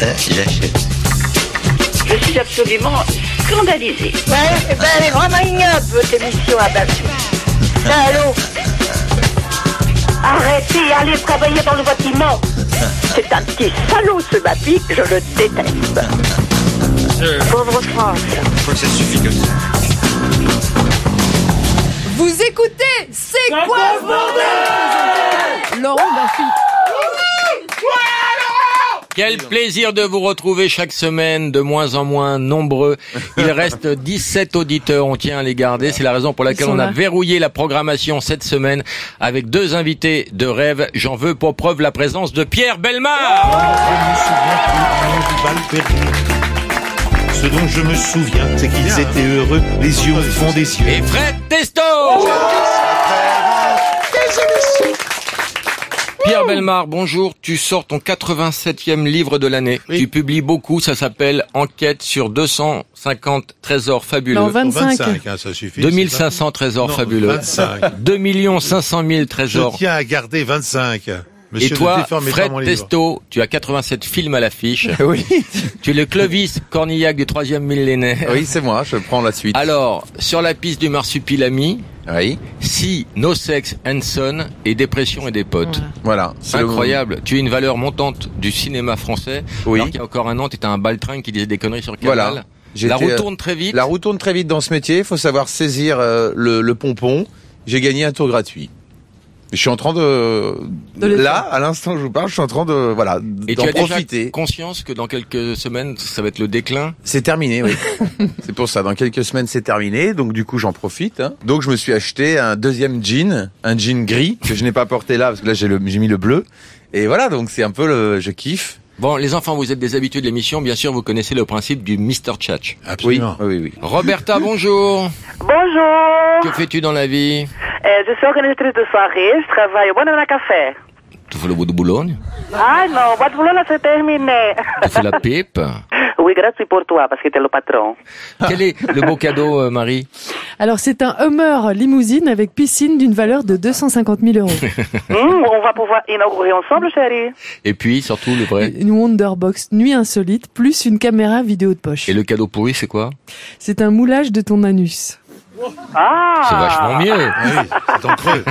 j'achète. Je suis absolument scandalisée. Ouais, elle est vraiment ignoble, votre émission à Batou. Allô? Arrêtez, allez travailler dans le bâtiment. C'est un petit salaud, ce Bapi, je le déteste. Pauvre France. Je crois que ça suffit comme ça. Vous écoutez, c'est quoi ce bordel? Laurent Baffy. Quel plaisir de vous retrouver chaque semaine, de moins en moins nombreux. Il reste 17 auditeurs, on tient à les garder. C'est la raison pour laquelle on a verrouillé la programmation cette semaine avec 2 invités de rêve. J'en veux pour preuve la présence de Pierre Bellemare. Ce dont je me souviens, c'est qu'ils étaient heureux, les yeux au fond des cieux. Et Fred Testo. Pierre Bellemare, bonjour. Tu sors ton 87e livre de l'année. Oui. Tu publies beaucoup, ça s'appelle Enquête sur 250 trésors fabuleux. Non, 25. Ça suffit. 2500 trésors fabuleux. 25. 2 500 000 trésors. Je tiens à garder 25. Monsieur, et toi, Fred Testo, tu as 87 films à l'affiche. Oui. Tu es le Clovis Cornillac du 3e millénaire. Oui, c'est moi, je prends la suite. Alors, sur la piste du marsupilami, oui. Si, No Sex, Hanson et Dépression et des potes. Voilà. C'est incroyable. Tu es une valeur montante du cinéma français. Oui. Alors qu'il y a encore un an, tu étais un baltringue qui disait des conneries sur Canal. Voilà. La roue tourne très vite. La roue tourne très vite dans ce métier. Il faut savoir saisir le pompon. J'ai gagné un tour gratuit. Je suis en train là, à l'instant où je vous parle, je suis en train d'en profiter. Et tu as déjà conscience que dans quelques semaines, ça va être le déclin? C'est terminé, oui. C'est pour ça. Dans quelques semaines, c'est terminé. Donc, du coup, j'en profite, hein. Donc, je me suis acheté un deuxième jean, un jean gris, que je n'ai pas porté là, parce que là, j'ai mis le bleu. Et voilà, donc c'est un peu je kiffe. Bon, les enfants, vous êtes des habitués de l'émission. Bien sûr, vous connaissez le principe du Mr. Tchatch. Absolument. Oui. Roberta, bonjour. Bonjour. Que fais-tu dans la vie? Je suis organisatrice de soirée, je travaille au Banana Café. Tu fais le bois de Boulogne? Ah non, bois de Boulogne, c'est terminé. Tu fais la pipe? Oui, gratuit pour toi, parce que t'es le patron. Quel est le beau cadeau, Marie? Alors, c'est un Hummer limousine avec piscine d'une valeur de 250 000 euros. On va pouvoir inaugurer ensemble, chérie. Et puis, surtout, le vrai? Une Wonderbox nuit insolite, plus une caméra vidéo de poche. Et le cadeau pourri, c'est quoi? C'est un moulage de ton anus. Ah! C'est vachement mieux. Oui, c'est en creux.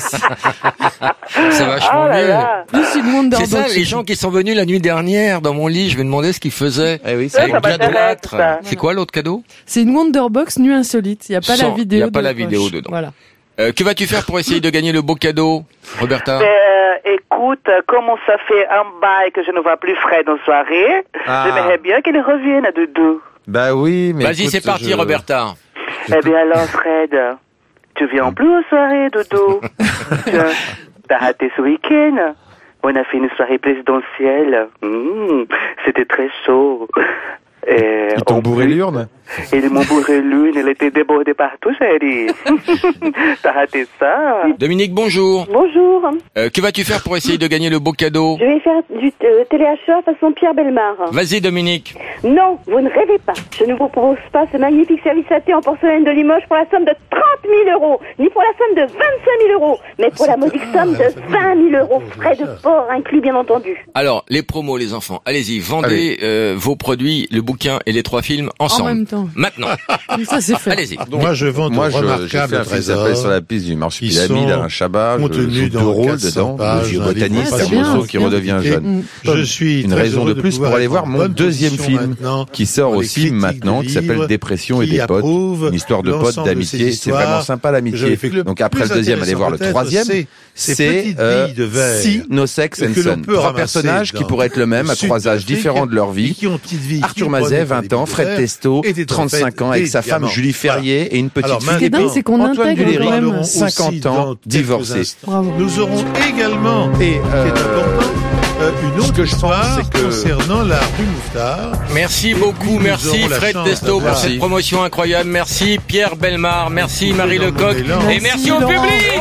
C'est vachement mieux. Plus une Wonderbox. C'est ça, les gens qui sont venus la nuit dernière dans mon lit, je me demandais ce qu'ils faisaient. Eh oui, avec de la m'intéresse, ça. C'est quoi l'autre cadeau? C'est une Wonderbox nuit insolite. Il n'y a pas la vidéo. Il n'y a pas la poche. vidéo dedans. Voilà. Que vas-tu faire pour essayer de gagner le beau cadeau, Roberta? Écoute, comme ça fait un bail que je ne vois plus Fred en soirée, j'aimerais bien qu'il revienne à Doudou. Bah oui, mais vas-y, c'est parti, Roberta. Eh bien alors, Fred, tu viens plus aux soirées, Dodo. T'as raté ce week-end. On a fait une soirée présidentielle. C'était très chaud. Et ils t'ont bourré l'urne? Ils m'ont bourré l'urne, elle était débordée partout, chérie. T'as raté ça? Dominique, bonjour. Bonjour. Que vas-tu faire pour essayer de gagner le beau cadeau? Je vais faire du téléachat façon Pierre Bellemare. Vas-y, Dominique. Non, vous ne rêvez pas. Je ne vous propose pas ce magnifique service à thé en porcelaine de Limoges pour la somme de 30 000 euros, ni pour la somme de 25 000 euros, mais pour la modique somme de 20 000 euros, frais de port inclus, bien entendu. Alors, les promos, les enfants, allez-y, vendez vos produits, le bouquin et les 3 films ensemble. En même temps. Maintenant. Ça, c'est fait. Allez-y. Moi, je vends de remarquables j'ai fait un film trésors sur la piste du marsupilami d'Alain Chabat. Je joue 2 rôles dedans. Le vieux botaniste, Hermoso qui redevient jeune. Je suis une raison de plus pour aller voir mon deuxième film qui sort aussi maintenant, qui s'appelle Dépression et des potes. Une histoire de potes, d'amitié. C'est vraiment sympa l'amitié. Donc après le deuxième, allez voir le troisième. C'est Si, No Sex and Son. 3 personnages qui pourraient être le même à 3 âges différents de leur vie. Arthur Mazet, 20 ans, Fred Testo, 35 ans, avec sa femme Julie Ferrier et une petite fille. Ce qui est dingue, c'est qu'on Antoine intègre Duléry, quand même. 50 ans, divorcé. Bravo. Nous aurons également, qui est important, une autre histoire concernant la rue Mouffetard. Merci beaucoup, merci Fred Testo pour cette promotion incroyable. Merci Pierre Bellemare, merci Marie Lecoq et merci au public.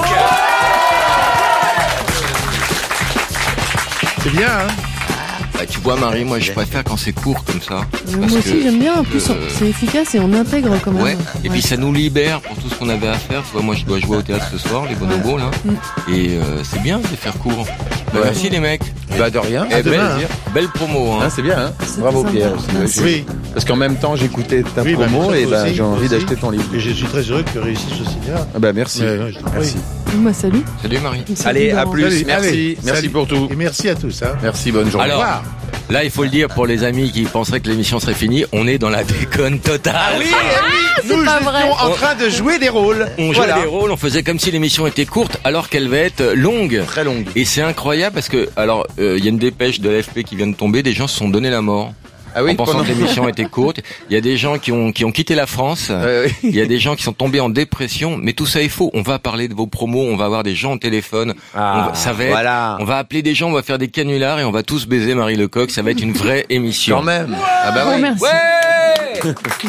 C'est bien, hein? Bah, tu vois Marie, moi je préfère quand c'est court comme ça. Moi aussi j'aime bien, en plus c'est efficace et on intègre quand même. Ouais, et puis ça nous libère pour tout ce qu'on avait à faire. Tu vois, moi je dois jouer au théâtre ce soir, les bonobos là. Et c'est bien de faire court. Bah, merci les mecs. Bah de rien. Belle promo. Hein. C'est bien. Hein. Bravo Pierre. Oui. Parce qu'en même temps j'écoutais ta promo et j'ai envie d'acheter ton livre. Et je suis très heureux que tu réussisses aussi bien. Ah bah merci. Merci. Moi, salut. Salut Marie. Allez, à plus. Merci. Merci pour tout. Et merci à tous. Hein. Merci, bonne journée. Alors, là, il faut le dire pour les amis qui penseraient que l'émission serait finie, on est dans la déconne totale. Ah oui, nous étions en train de jouer des rôles. On jouait des rôles, on faisait comme si l'émission était courte, alors qu'elle va être longue. Très longue. Et c'est incroyable parce que, alors, il y a une dépêche de l'AFP qui vient de tomber, des gens se sont donné la mort. Ah oui, en pensant que l'émission était courte. Il y a des gens qui ont quitté la France. Il y a des gens qui sont tombés en dépression. Mais tout ça est faux. On va parler de vos promos. On va avoir des gens au téléphone. On va appeler des gens. On va faire des canulars et on va tous baiser Marie Lecoq. Ça va être une vraie émission. Quand même. Ah bah oui. Merci. Ouais.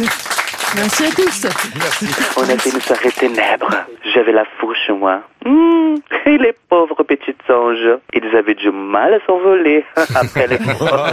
Merci à tous. On a fait une soirée ténèbres. J'avais la fourche, moi. Et les pauvres petites anges, ils avaient du mal à s'envoler après les...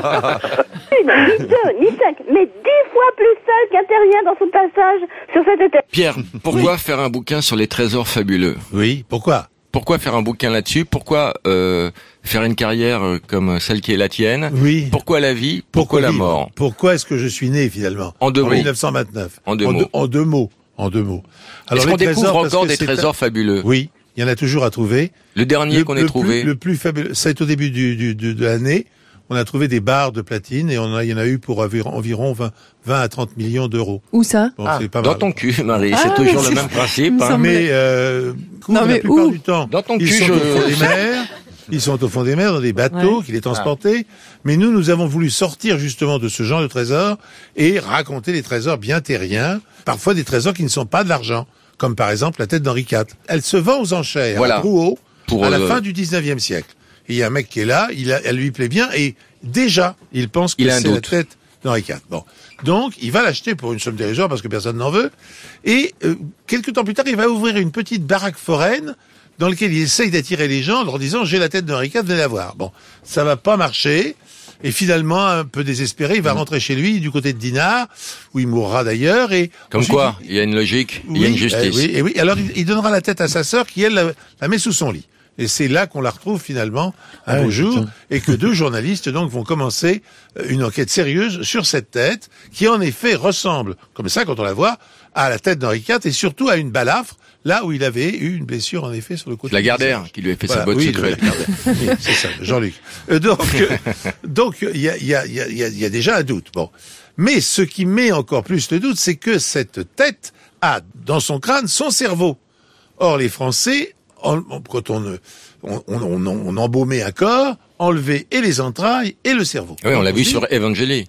Ni 2, ni 5, mais 10 fois plus seul qu'un terrien dans son passage sur cette terre. Pierre, pourquoi faire un bouquin sur les trésors fabuleux? Oui, pourquoi? Pourquoi faire un bouquin là-dessus? Pourquoi faire une carrière comme celle qui est la tienne? Oui. Pourquoi la vie? Pourquoi la mort? Pourquoi est-ce que je suis né finalement? En 1929. En deux mots. En deux mots. Alors, est-ce qu'on découvre encore des trésors fabuleux? Oui, il y en a toujours à trouver. Le dernier qu'on ait trouvé? Le plus fabuleux, c'est au début de l'année. On a trouvé des barres de platine et il y en a eu pour environ 20 à 30 millions d'euros. Où ça? Bon, c'est pas dans mal. ton cul, Marie. C'est toujours le même principe. Hein. Mais la plupart du temps, dans ton cul, ils sont au fond des mers. Ils sont au fond des mers dans des bateaux qui les transportaient. Mais nous avons voulu sortir justement de ce genre de trésors et raconter des trésors bien terriens. Parfois des trésors qui ne sont pas de l'argent. Comme par exemple la tête d'Henri IV. Elle se vend aux enchères à Drouot à la fin du 19e siècle. Et il y a un mec qui est là, elle lui plaît bien, et déjà, il pense que c'est la tête d'Henri IV. Bon. Donc, il va l'acheter pour une somme dérisoire parce que personne n'en veut. Et quelques temps plus tard, il va ouvrir une petite baraque foraine dans laquelle il essaye d'attirer les gens en leur disant « J'ai la tête d'Henri IV, venez la voir ». Bon, ça va pas marcher. Et finalement, un peu désespéré, il va rentrer chez lui, du côté de Dinard, où il mourra d'ailleurs. Et comme ensuite, quoi, il y a une logique, il y a une justice. Oui. Alors, il donnera la tête à sa sœur qui, elle, la met sous son lit. Et c'est là qu'on la retrouve finalement un beau jour, et que 2 journalistes donc vont commencer une enquête sérieuse sur cette tête, qui en effet ressemble, comme ça quand on la voit, à la tête d'Henri IV et surtout à une balafre, là où il avait eu une blessure en effet sur le côté. La Gardère qui lui a fait sa botte sucrée. Oui, c'est ça, Jean-Luc. Donc il y a déjà un doute. Bon, mais ce qui met encore plus le doute, c'est que cette tête a dans son crâne son cerveau. Or les Français, quand on embaumait un corps, enlevait et les entrailles et le cerveau. Oui, on l'a vu sur Evangélie.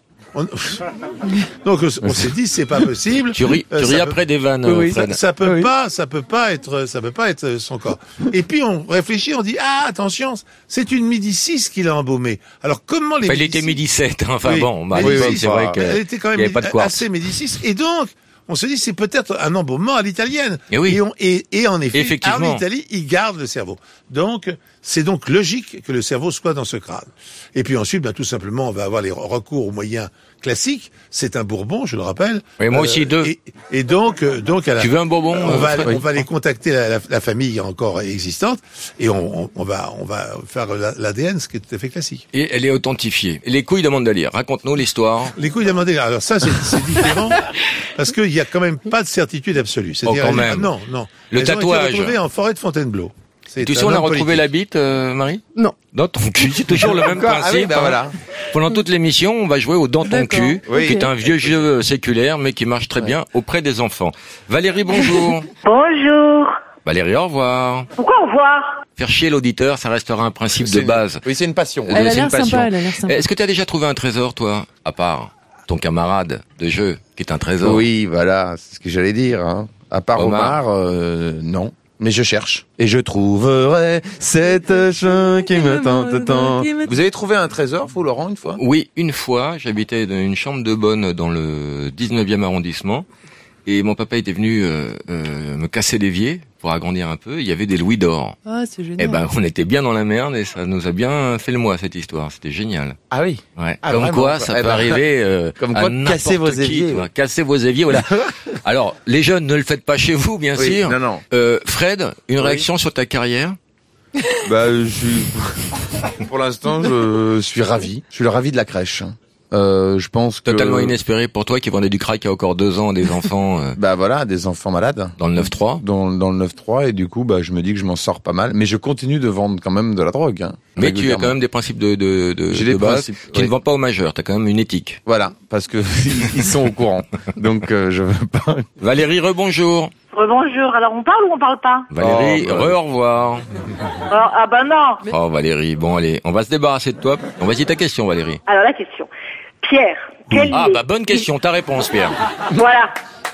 Donc on s'est dit c'est pas possible. Tu ris après des vannes. Fred. Ça peut pas être son corps. Et puis on réfléchit, on dit attention, c'est une Médicis qu'il a embaumé. Alors comment les il était midi 7, enfin bon, c'est vrai que elle était quand même assez Médicis, et donc on se dit c'est peut-être un embaumement à l'italienne. Et oui. Et en effet, effectivement, en Italie, il garde le cerveau. Donc, c'est donc logique que le cerveau soit dans ce crâne. Et puis ensuite, tout simplement, on va avoir les recours aux moyens classiques. C'est un Bourbon, je le rappelle. Oui, moi aussi 2. Et donc, à la, tu veux un Bourbon? On va aller contacter la famille encore existante et on va faire l'ADN, ce qui est tout à fait classique. Et elle est authentifiée. Les couilles d'Amandali, raconte-nous l'histoire. Les couilles d'Amandali, alors ça c'est différent parce qu'il y a quand même pas de certitude absolue. C'est-à-dire, quand même. Non. Le tatouage. Ont été retrouvées en forêt de Fontainebleau. Tu sais, on a retrouvé la bite, Marie? Non. Dans ton cul, c'est toujours le même principe. Voilà. Pendant toute l'émission, on va jouer au Dans ton cul, qui est un vieux jeu séculaire, mais qui marche très bien auprès des enfants. Valérie, bonjour. Bonjour. Valérie, au revoir. Pourquoi au revoir? Faire chier l'auditeur, ça restera un principe de base. Oui, c'est une passion. Elle a l'air sympa. Est-ce que tu as déjà trouvé un trésor, toi, à part ton camarade de jeu, qui est un trésor? Oui, voilà, c'est ce que j'allais dire. Hein. À part Omar, non. Mais je cherche. Et je trouverai cette chien qui me tente tant. Vous avez trouvé un trésor, vous, Laurent, une fois? Oui, une fois. J'habitais dans une chambre de bonne dans le 19e arrondissement. Et mon papa était venu me casser l'évier pour agrandir un peu. Il y avait des louis d'or. Ah, c'est génial. Et on était bien dans la merde et ça nous a bien fait le mois, cette histoire. C'était génial. Ah oui. Ouais. Comme vraiment, quoi, ça peut arriver. Comme quoi, casser vos éviers. Casser vos éviers, voilà. Alors, les jeunes, ne le faites pas chez vous, bien sûr. Non. Fred, une réaction sur ta carrière? Pour l'instant, je suis ravi. Je suis le ravi de la crèche. Je pense que... Totalement inespéré pour toi qui vendait du crack il y a encore 2 ans à des enfants. Des enfants malades. Dans le 9-3. Dans le 9-3 et du coup, je me dis que je m'en sors pas mal. Mais je continue de vendre quand même de la drogue. Hein, mais tu as quand même des principes de base qui ne vendent pas aux majeurs. T'as quand même une éthique. Voilà, parce que ils sont au courant. Donc je veux pas. Valérie, rebonjour. Rebonjour. Alors, on parle ou on parle pas? Valérie, au revoir. Ah bah non. Oh Valérie, bon allez, on va se débarrasser de toi. On va dire ta question, Valérie. Alors la question. Pierre, quel bonne question, ta réponse, Pierre. Voilà.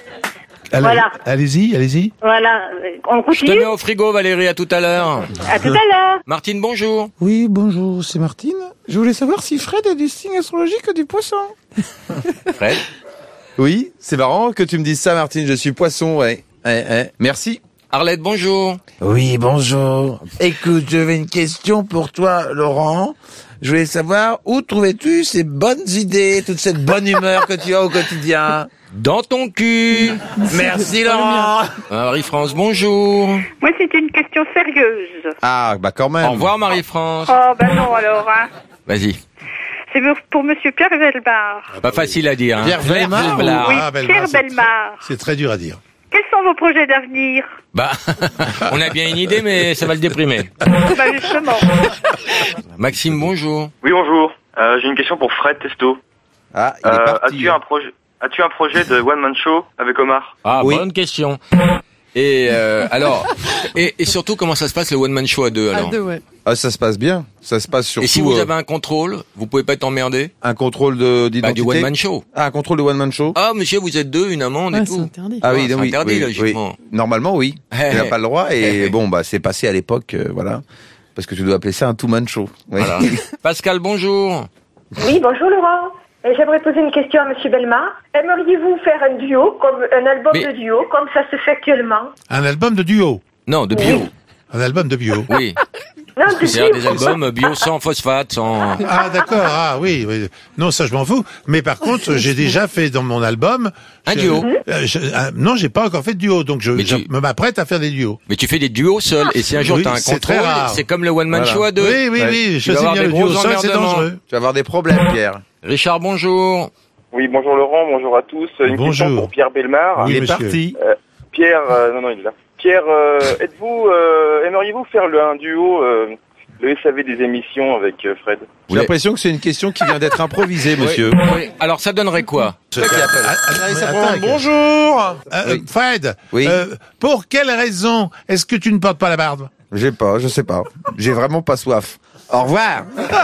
Voilà. Allez-y. Voilà. On continue. Je te mets au frigo, Valérie, à tout à l'heure. À tout à l'heure. Martine, bonjour. Oui, bonjour, c'est Martine. Je voulais savoir si Fred a du signe astrologique du poisson. Fred? Oui, c'est marrant que tu me dises ça, Martine, je suis poisson, ouais. Merci. Arlette, bonjour. Oui, bonjour. Écoute, j'avais une question pour toi, Laurent. Je voulais savoir où trouvais-tu ces bonnes idées, toute cette bonne humeur que tu as au quotidien? Dans ton cul. Merci, Laurent. Marie-France, bonjour. Moi, c'était une question sérieuse. Ah, quand même. Au revoir, Marie-France. Oh, non, alors, hein. Vas-y. C'est pour monsieur Pierre Bellemare. Pas facile à dire, hein. Pierre Bellemare? Oui, Pierre Bellemare. C'est très dur à dire. Quels sont vos projets d'avenir? On a bien une idée, mais ça va le déprimer. Justement. Maxime, bonjour. Oui, bonjour. J'ai une question pour Fred Testo. Ah, il est parti. As-tu un projet de one-man show avec Omar? Ah, oui. Bonne question. Et alors, et surtout, comment ça se passe le one-man show à 2 alors? À 2, ouais. Ah, ça se passe bien. Ça se passe surtout... Et si vous avez un contrôle, vous pouvez pas être emmerdé? Un contrôle d'identité? Du one-man show. Ah, un contrôle de one-man show? Ah, monsieur, vous êtes 2, une amende et tout. C'est interdit. Ah oui, c'est interdit, logiquement. Oui. Normalement, oui. Tu n'as pas le droit et c'est passé à l'époque, voilà. Parce que tu dois appeler ça un two-man show. Oui. Voilà. Pascal, bonjour. Oui, bonjour Laurent. J'aimerais poser une question à monsieur Bellemare. Aimeriez-vous faire un duo, comme un album de duo, comme ça se fait actuellement? Un album de duo? Non, de bio. Un album de bio? Oui. Non, c'est-à-dire des albums bio sans phosphate, sans... Ah, d'accord, oui. Non, ça, je m'en fous. Mais par contre, j'ai déjà fait dans mon album... Un duo? Non, j'ai pas encore fait de duo, donc je m'apprête à faire des duos. Mais tu fais des duos seuls, et si un jour t'as un contrôle, c'est comme le one-man show à 2. Oui, je sais bien, le duo seul, c'est dangereux. Tu vas avoir des problèmes, Pierre. Richard, bonjour. Oui, bonjour Laurent, bonjour à tous. Une question pour Pierre Bellemare. Oui, il est parti. Pierre, non, il est là. Pierre, aimeriez-vous faire un duo, le SAV des émissions avec Fred? J'ai l'impression que c'est une question qui vient d'être improvisée, monsieur. Oui. Alors, ça donnerait quoi? Bonjour. Fred, oui. Pour quelle raison est-ce que tu ne portes pas la barbe? Je sais pas. J'ai vraiment pas soif. Au revoir.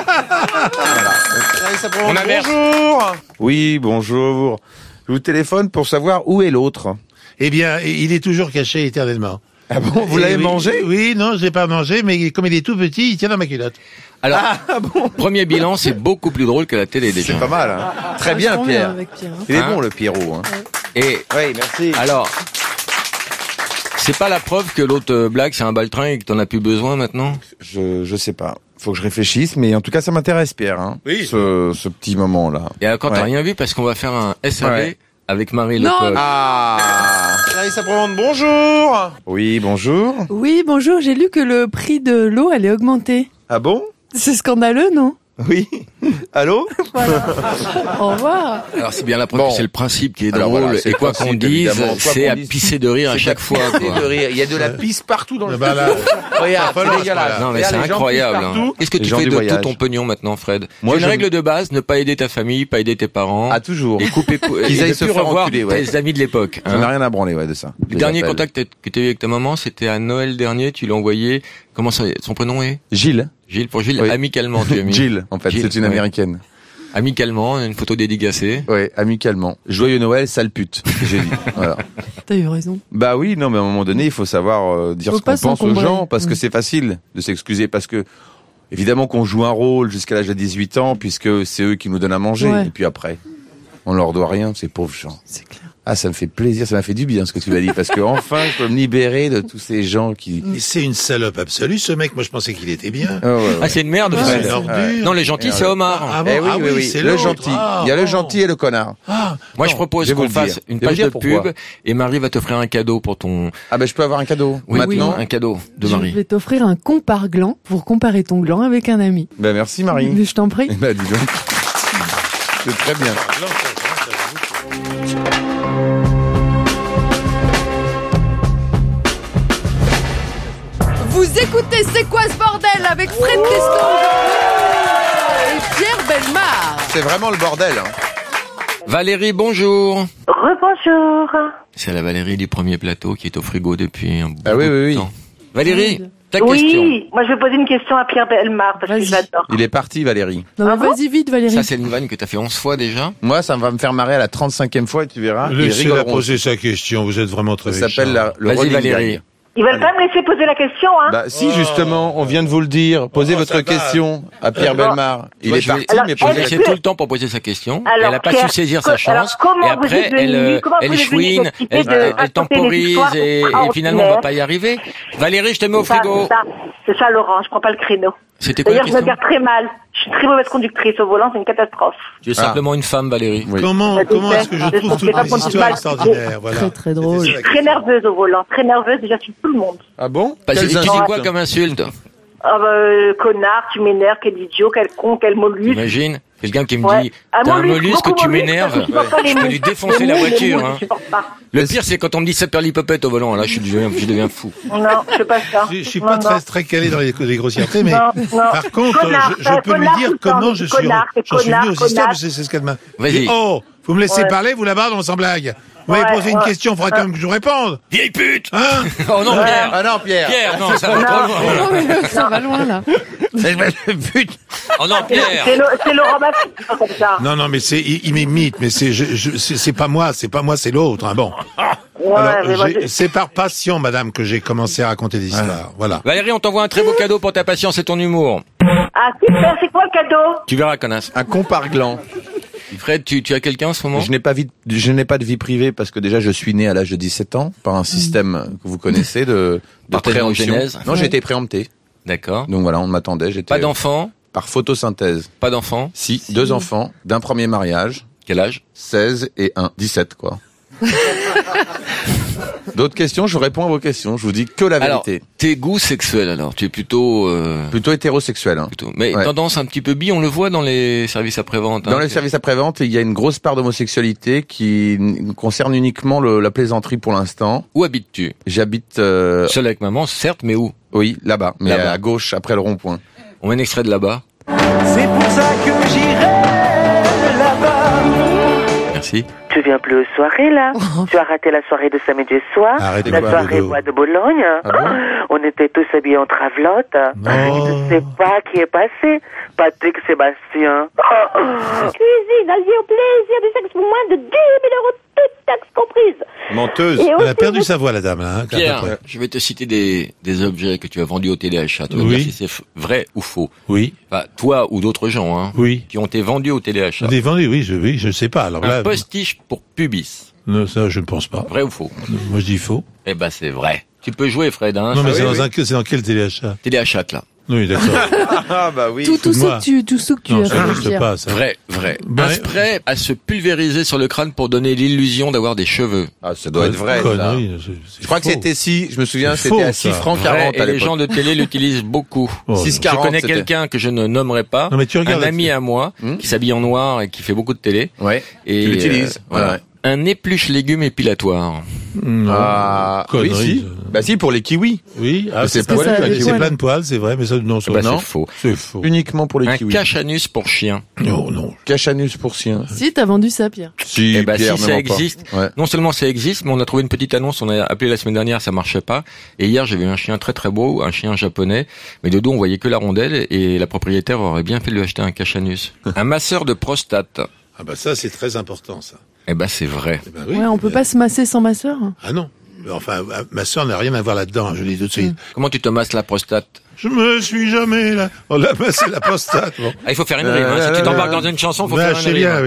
On a bonjour. Oui, bonjour. Je vous téléphone pour savoir où est l'autre. Eh bien, il est toujours caché éternellement. Ah bon, vous l'avez mangé? Oui, non, je l'ai pas mangé, mais comme il est tout petit, il tient dans ma culotte. Alors, premier bilan, c'est beaucoup plus drôle que la télé déjà. C'est pas mal, hein. Très bien, Pierre. Il est bon, le Pierrot, hein. Et, oui, merci. Alors, c'est pas la preuve que l'autre blague, c'est un baltringue et que t'en as plus besoin maintenant? Je sais pas. Faut que je réfléchisse, mais en tout cas, ça m'intéresse, Pierre, hein. Oui. Ce petit moment-là. Et encore, t'as rien vu parce qu'on va faire un SAV avec Marie Le Coq. Ah! Clarisse Abrande, bonjour! Oui, bonjour. Oui, bonjour, j'ai lu que le prix de l'eau allait augmenter. Ah bon? C'est scandaleux, non? Oui. Allô? Voilà. Au revoir. Alors c'est bien la preuve que c'est le principe qui est drôle. Voilà, et quoi qu'on dise, c'est à pisser de rire à chaque fois. De rire. Il y a de la pisse partout dans le film. Regarde, c'est dégueulasse. Non mais c'est incroyable. Qu'est-ce que tu fais de tout ton pognon maintenant, Fred? Moi, une règle de base, ne pas aider ta famille, pas aider tes parents. Ah, toujours. Et couper, qu'ils aillent se faire revoir enculer, tes amis de l'époque. J'en ai rien à branler, de ça. Le dernier contact que tu as eu avec ta maman, c'était à Noël dernier, tu l'as envoyé. Comment ça, son prénom est? Gilles. Gilles, pour Gilles, amicalement, tu as mis. Gilles, en fait, c'est une américaine. Amicalement, une photo dédicacée. Oui, amicalement. Joyeux Noël, sale pute, j'ai dit. Voilà. T'as eu raison. Bah oui, non, mais à un moment donné, il faut savoir dire ce qu'on pense aux gens, parce que c'est facile de s'excuser, parce que, évidemment qu'on joue un rôle jusqu'à l'âge de 18 ans, puisque c'est eux qui nous donnent à manger, et puis après, on leur doit rien, ces pauvres gens. C'est clair. Ah, ça me fait plaisir, ça m'a fait du bien ce que tu m'as dit, parce que enfin, je peux me libérer de tous ces gens qui... Mais c'est une salope absolue, ce mec. Moi, je pensais qu'il était bien. Oh, ouais. Ah, c'est une merde, Fred. C'est une ordure. Non, les gentils, c'est Omar. Ah bon, oui, c'est le gentil. Il y a le gentil et le connard. Moi, je propose qu'on fasse une page de pub et Marie va t'offrir un cadeau pour ton... Ah ben, je peux avoir un cadeau. Oui, maintenant. Un cadeau de Marie. Je vais t'offrir un compare-gland pour comparer ton gland avec un ami. Ben, merci, Marie. Mais je t'en prie. Ben, dis donc. C'est très bien. Vous écoutez C'est quoi ce bordel avec Fred Testo et Pierre Bellemare. C'est vraiment le bordel. Hein. Valérie, bonjour. Rebonjour. C'est la Valérie du premier plateau qui est au frigo depuis un bout de temps. Valérie, ta question. Oui, moi je vais poser une question à Pierre Bellemare parce que j'adore. Il est parti, Valérie. Non, mais vas-y vite, Valérie. Ça, c'est une vanne que t'as fait 11 fois déjà. Moi, ça va me faire marrer à la 35e fois et tu verras. Laissez-la poser sa question, vous êtes vraiment très Ça s'appelle le Vas-y, running Valérie. gag. Ils veulent pas me laisser poser la question, hein. Bah si, justement, on vient de vous le dire. Posez votre question à Pierre Bellemare. Il est parti, mais Je vais posez laisser tout le temps pour poser sa question. Elle Alors, n'a pas Pierre, su saisir sa chance. comment Et après, vous êtes venu- comment elle vous êtes venu chouine, cette idée de elle raconter temporise des histoires et finalement, on va pas y arriver. Valérie, je te mets au frigo. C'est ça, Laurent, je prends pas le créneau. C'était quoi la D'ailleurs, je me question? garde très mal. Je suis très mauvaise conductrice au volant, c'est une catastrophe. Tu es simplement une femme, Valérie. Oui. Comment est-ce que je trouve toutes les histoires extraordinaires? Voilà. Très très drôle. C'est ça la Très nerveuse au volant, très nerveuse, déjà sur tout le monde. Ah bon? Parce que Quelles tu dis insultes quoi comme insulte? Ah connard, tu m'énerves, quel idiot, quel con, quel mollusque. Imagine, quelqu'un qui me Ouais. dit, t'as un mollusque, beaucoup tu mollusque, m'énerves. parce que je supporte pas les Je peux lui mouches. défoncer Les la mouches, les voiture, mouches, hein. je supporte pas. Le pire, c'est quand on me dit ça perlipopette au volant. Là, je deviens fou. Non, je fais pas ça. Je suis pas très calé dans les grossièretés, mais Non. par contre, Connard, je peux lui connard, dire tout le comment temps, j'en suis connard, venu au système, connard. c'est ce qu'elle m'a Vas-y. dit. Oh, vous me laissez Ouais. parler, vous là-bas, on s'en blague. Vous m'avez posé une question, il faudra quand même que je vous réponde. Vieille pute! Hein? Oh non, Pierre! Ah non, Pierre. Pierre, non, ça va trop loin. Oh, mais ça va loin là. Oh non, Pierre! C'est Laurent Baffy qui fait comme ça. Non, mais il m'imite, mais c'est pas moi, c'est l'autre, hein, bon. Ouais, mais Alors, moi, c'est par passion, madame, que j'ai commencé à raconter des histoires, voilà. Valérie, on t'envoie un très beau cadeau pour ta patience et ton humour. Ah, super, c'est quoi le cadeau? Tu verras, connasse. Un compare-gland. Fred, tu as quelqu'un en ce moment? Je n'ai pas de vie privée parce que déjà je suis né à l'âge de 17 ans par un système que vous connaissez de préemption. Genèse. Non, j'ai été préempté. D'accord. Donc voilà, on m'attendait. J'étais Pas d'enfant? par photosynthèse. Pas d'enfant? Si, 2 enfants d'un premier mariage. Quel âge? 16 et 1. 17, quoi. D'autres questions? Je réponds à vos questions. Je vous dis que la Alors, vérité. tes goûts sexuels, alors? Tu es plutôt... Plutôt hétérosexuel. Hein. Mais Ouais. tendance un petit peu bi, on le voit dans les services après-vente. Dans les services après-vente, il y a une grosse part d'homosexualité qui concerne uniquement la plaisanterie pour l'instant. Où habites-tu? J'habite... Seul avec maman, certes, mais où? Oui, là-bas. Mais Là-bas. à gauche, après le rond-point. On met un extrait de là-bas. C'est pour ça que j'irai là-bas. Merci. Tu viens plus aux soirées, là? Tu as raté la soirée de samedi soir? Arrêtez La quoi, soirée Dodo? bois de Bologne? Ah bon? On était tous habillés en travelotte. Non. Je ne sais pas qui est passé. Patrick Sébastien. Cuisine, alliée au plaisir du sexe pour moins de 10 000 euros, toutes taxes comprises. Menteuse. Et Elle aussi, a perdu sa voix, la dame, là, hein, à peu Pierre, près. je vais te citer des objets que tu as vendus au téléachat. Tu vas Oui. dire si c'est vrai ou faux. Oui, Enfin, toi ou d'autres gens, hein, oui. qui ont été vendus au téléachat. Des vendus, oui, je sais pas. Alors Un là, postiche pour pubis. non, ça, je ne pense pas. Vrai ou faux? Moi, je dis faux. Eh ben, c'est vrai. Tu peux jouer, Fred, hein. Non, mais ça, c'est dans quel téléachat? téléachat, là. Oui, d'accord. Ah bah oui. Tout ce moi. que tu Non, as ça fait, n'existe Pierre. pas, ça. Vrai. Ben, Un spray à se pulvériser sur le crâne pour donner l'illusion d'avoir des cheveux. Ah, ça doit être vrai, ça. Connerie, c'est Je crois que faux. c'était je me souviens, C'est c'était à faux, 6 ça. francs Vrai, 40 et à les l'époque. gens de télé l'utilisent beaucoup. Oh, 6,40, Je connais c'était. quelqu'un que je ne nommerai pas, Non, mais tu regardes un ami là-dessus. à moi, qui s'habille en noir et qui fait beaucoup de télé. Ouais. Et Tu l'utilises. voilà. Ouais. Un épluche légumes épilatoire. Non. Ah, oui, Connerie, si. ça. Bah si, pour les kiwis. Oui, Mais c'est c'est poilu, ça, un les kiwi. c'est poils. plein de poils, c'est vrai, mais ça, non, ça, Bah, non. c'est faux. C'est faux. Uniquement pour les Un kiwis. cache-anus pour chien. Non. Cache-anus pour chien. Si, t'as vendu ça, Pierre. Si, Eh ben, Pierre, si ne ça mens pas. existe. Ouais. Non seulement ça existe, mais on a trouvé une petite annonce, on a appelé la semaine dernière, ça marchait pas. Et hier, j'ai vu un chien très très beau, un chien japonais, mais de dos, on voyait que la rondelle, et la propriétaire aurait bien fait de lui acheter un cache-anus. Un masseur de prostate. Ah bah ça, c'est très important, ça. Eh ben, c'est vrai. Eh ben oui. Ouais, on peut pas se masser sans masseur. Ah non. Enfin, ma sœur n'a rien à voir là-dedans, je le dis tout de suite. Comment tu te masses la prostate? Je me suis jamais là. On l'a massé la prostate. Bon. Ah, il faut faire une rime, hein. Si tu t'embarques dans une chanson, faut Bah, faire je une sais rime. bien, oui.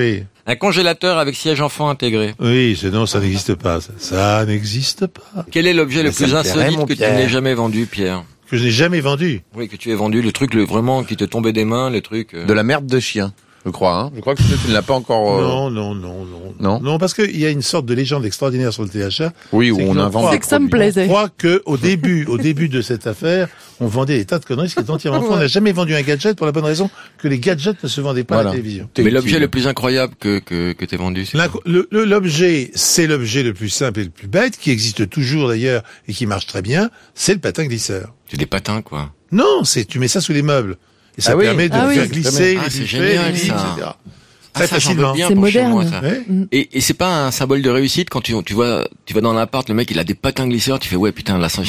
Un congélateur avec siège enfant intégré. Oui, sinon ça n'existe pas. Ça n'existe pas. Quel est l'objet le plus insolite que tu n'aies jamais vendu, Pierre? Que je n'ai jamais vendu? Oui, que tu aies vendu, le truc vraiment qui te tombait des mains, les trucs... De la merde de chien. Je crois, hein. Je crois que tu ne l'as pas encore... Non, parce qu'il y a une sorte de légende extraordinaire sur le THA. Oui, où on invente. C'est que ça me plaisait. Je crois que au début de cette affaire, on vendait des tas de conneries, ce qui est entièrement faux. On n'a jamais vendu un gadget pour la bonne raison que les gadgets ne se vendaient pas à la télévision. Mais l'objet le plus incroyable que t'aies vendu, c'est quoi? L'objet, c'est l'objet le plus simple et le plus bête, qui existe toujours d'ailleurs et qui marche très bien, c'est le patin glisseur. C'est des patins, quoi. Non, tu mets ça sous les meubles. Et ça permet de faire glisser les buffets, les lits, etc. Très facilement. C'est moderne. Moi, ça. Ouais. Et c'est pas un symbole de réussite quand tu vas dans l'appart, le mec il a des patins glisseurs, tu fais ouais putain là ça.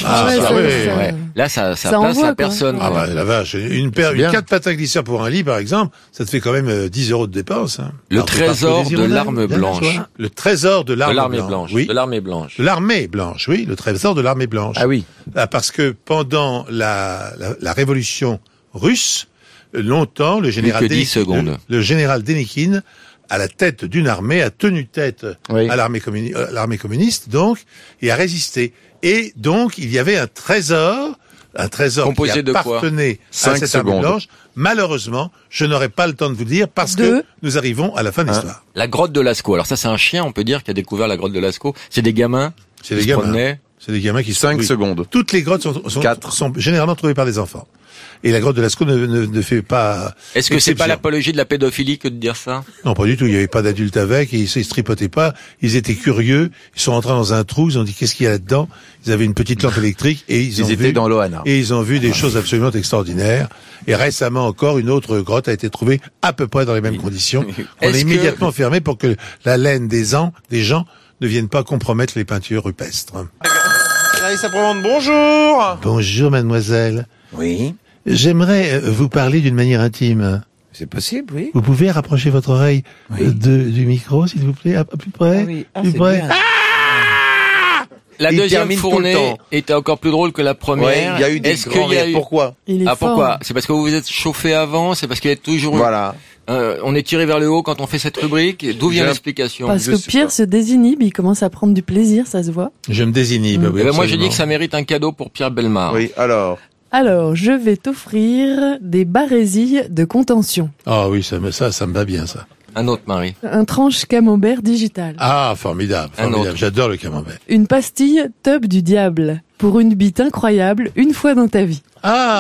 Là ça place à personne. Ah bah la vache, une 4 patins glisseurs pour un lit par exemple, ça te fait quand même 10 € de dépense. Hein. Le trésor de l'arme blanche. Le trésor de l'armée blanche. Oui. De l'armée blanche. De l'armée blanche, oui, le trésor de l'armée blanche. Ah oui. Parce que pendant la révolution russe, longtemps, le général Dénikine, à la tête d'une armée, a tenu tête à l'armée communiste, donc, et a résisté. Et donc, il y avait un trésor composé qui appartenait à cette armée blanche. Malheureusement, je n'aurai pas le temps de vous dire parce que nous arrivons à la fin de l'histoire. La grotte de Lascaux. Alors ça, c'est un chien, on peut dire, qui a découvert la grotte de Lascaux. C'est des gamins. C'est des gamins qui 5 secondes. Toutes les grottes sont généralement trouvées par des enfants. Et la grotte de Lascaux ne fait pas... Est-ce que c'est pas l'apologie de la pédophilie que de dire ça? Non, pas du tout. Il n'y avait pas d'adultes avec, et ils se tripotaient pas. Ils étaient curieux. Ils sont rentrés dans un trou. Ils ont dit qu'est-ce qu'il y a là-dedans? Ils avaient une petite lampe électrique et ils étaient dans l'Ohana. Et ils ont vu des choses absolument extraordinaires. Et récemment encore, une autre grotte a été trouvée à peu près dans les mêmes conditions. On a immédiatement fermé pour que la laine des gens ne vienne pas compromettre les peintures rupestres. Clarisse Apremont, bonjour. Bonjour, mademoiselle. Oui. J'aimerais vous parler d'une manière intime. C'est possible, oui. Vous pouvez rapprocher votre oreille du micro, s'il vous plaît, à plus près. Ah oui. Plus près. La deuxième fournée était encore plus drôle que la première. Ouais, il y a eu des grands rires. Pourquoi? Pourquoi? C'est parce que vous vous êtes chauffé avant, c'est parce qu'il y a toujours on est tiré vers le haut quand on fait cette rubrique. D'où vient l'explication? Parce que Pierre se désinhibe, il commence à prendre du plaisir, ça se voit. Je me désinhibe. Oui, moi je dis que ça mérite un cadeau pour Pierre Bellemare. Oui, Alors, je vais t'offrir des barésilles de contention. Ah oui, ça me va bien, ça. Un autre, Marie. Un tranche camembert digital. Ah, formidable. J'adore le camembert. Une pastille tube du diable. Pour une bite incroyable, une fois dans ta vie.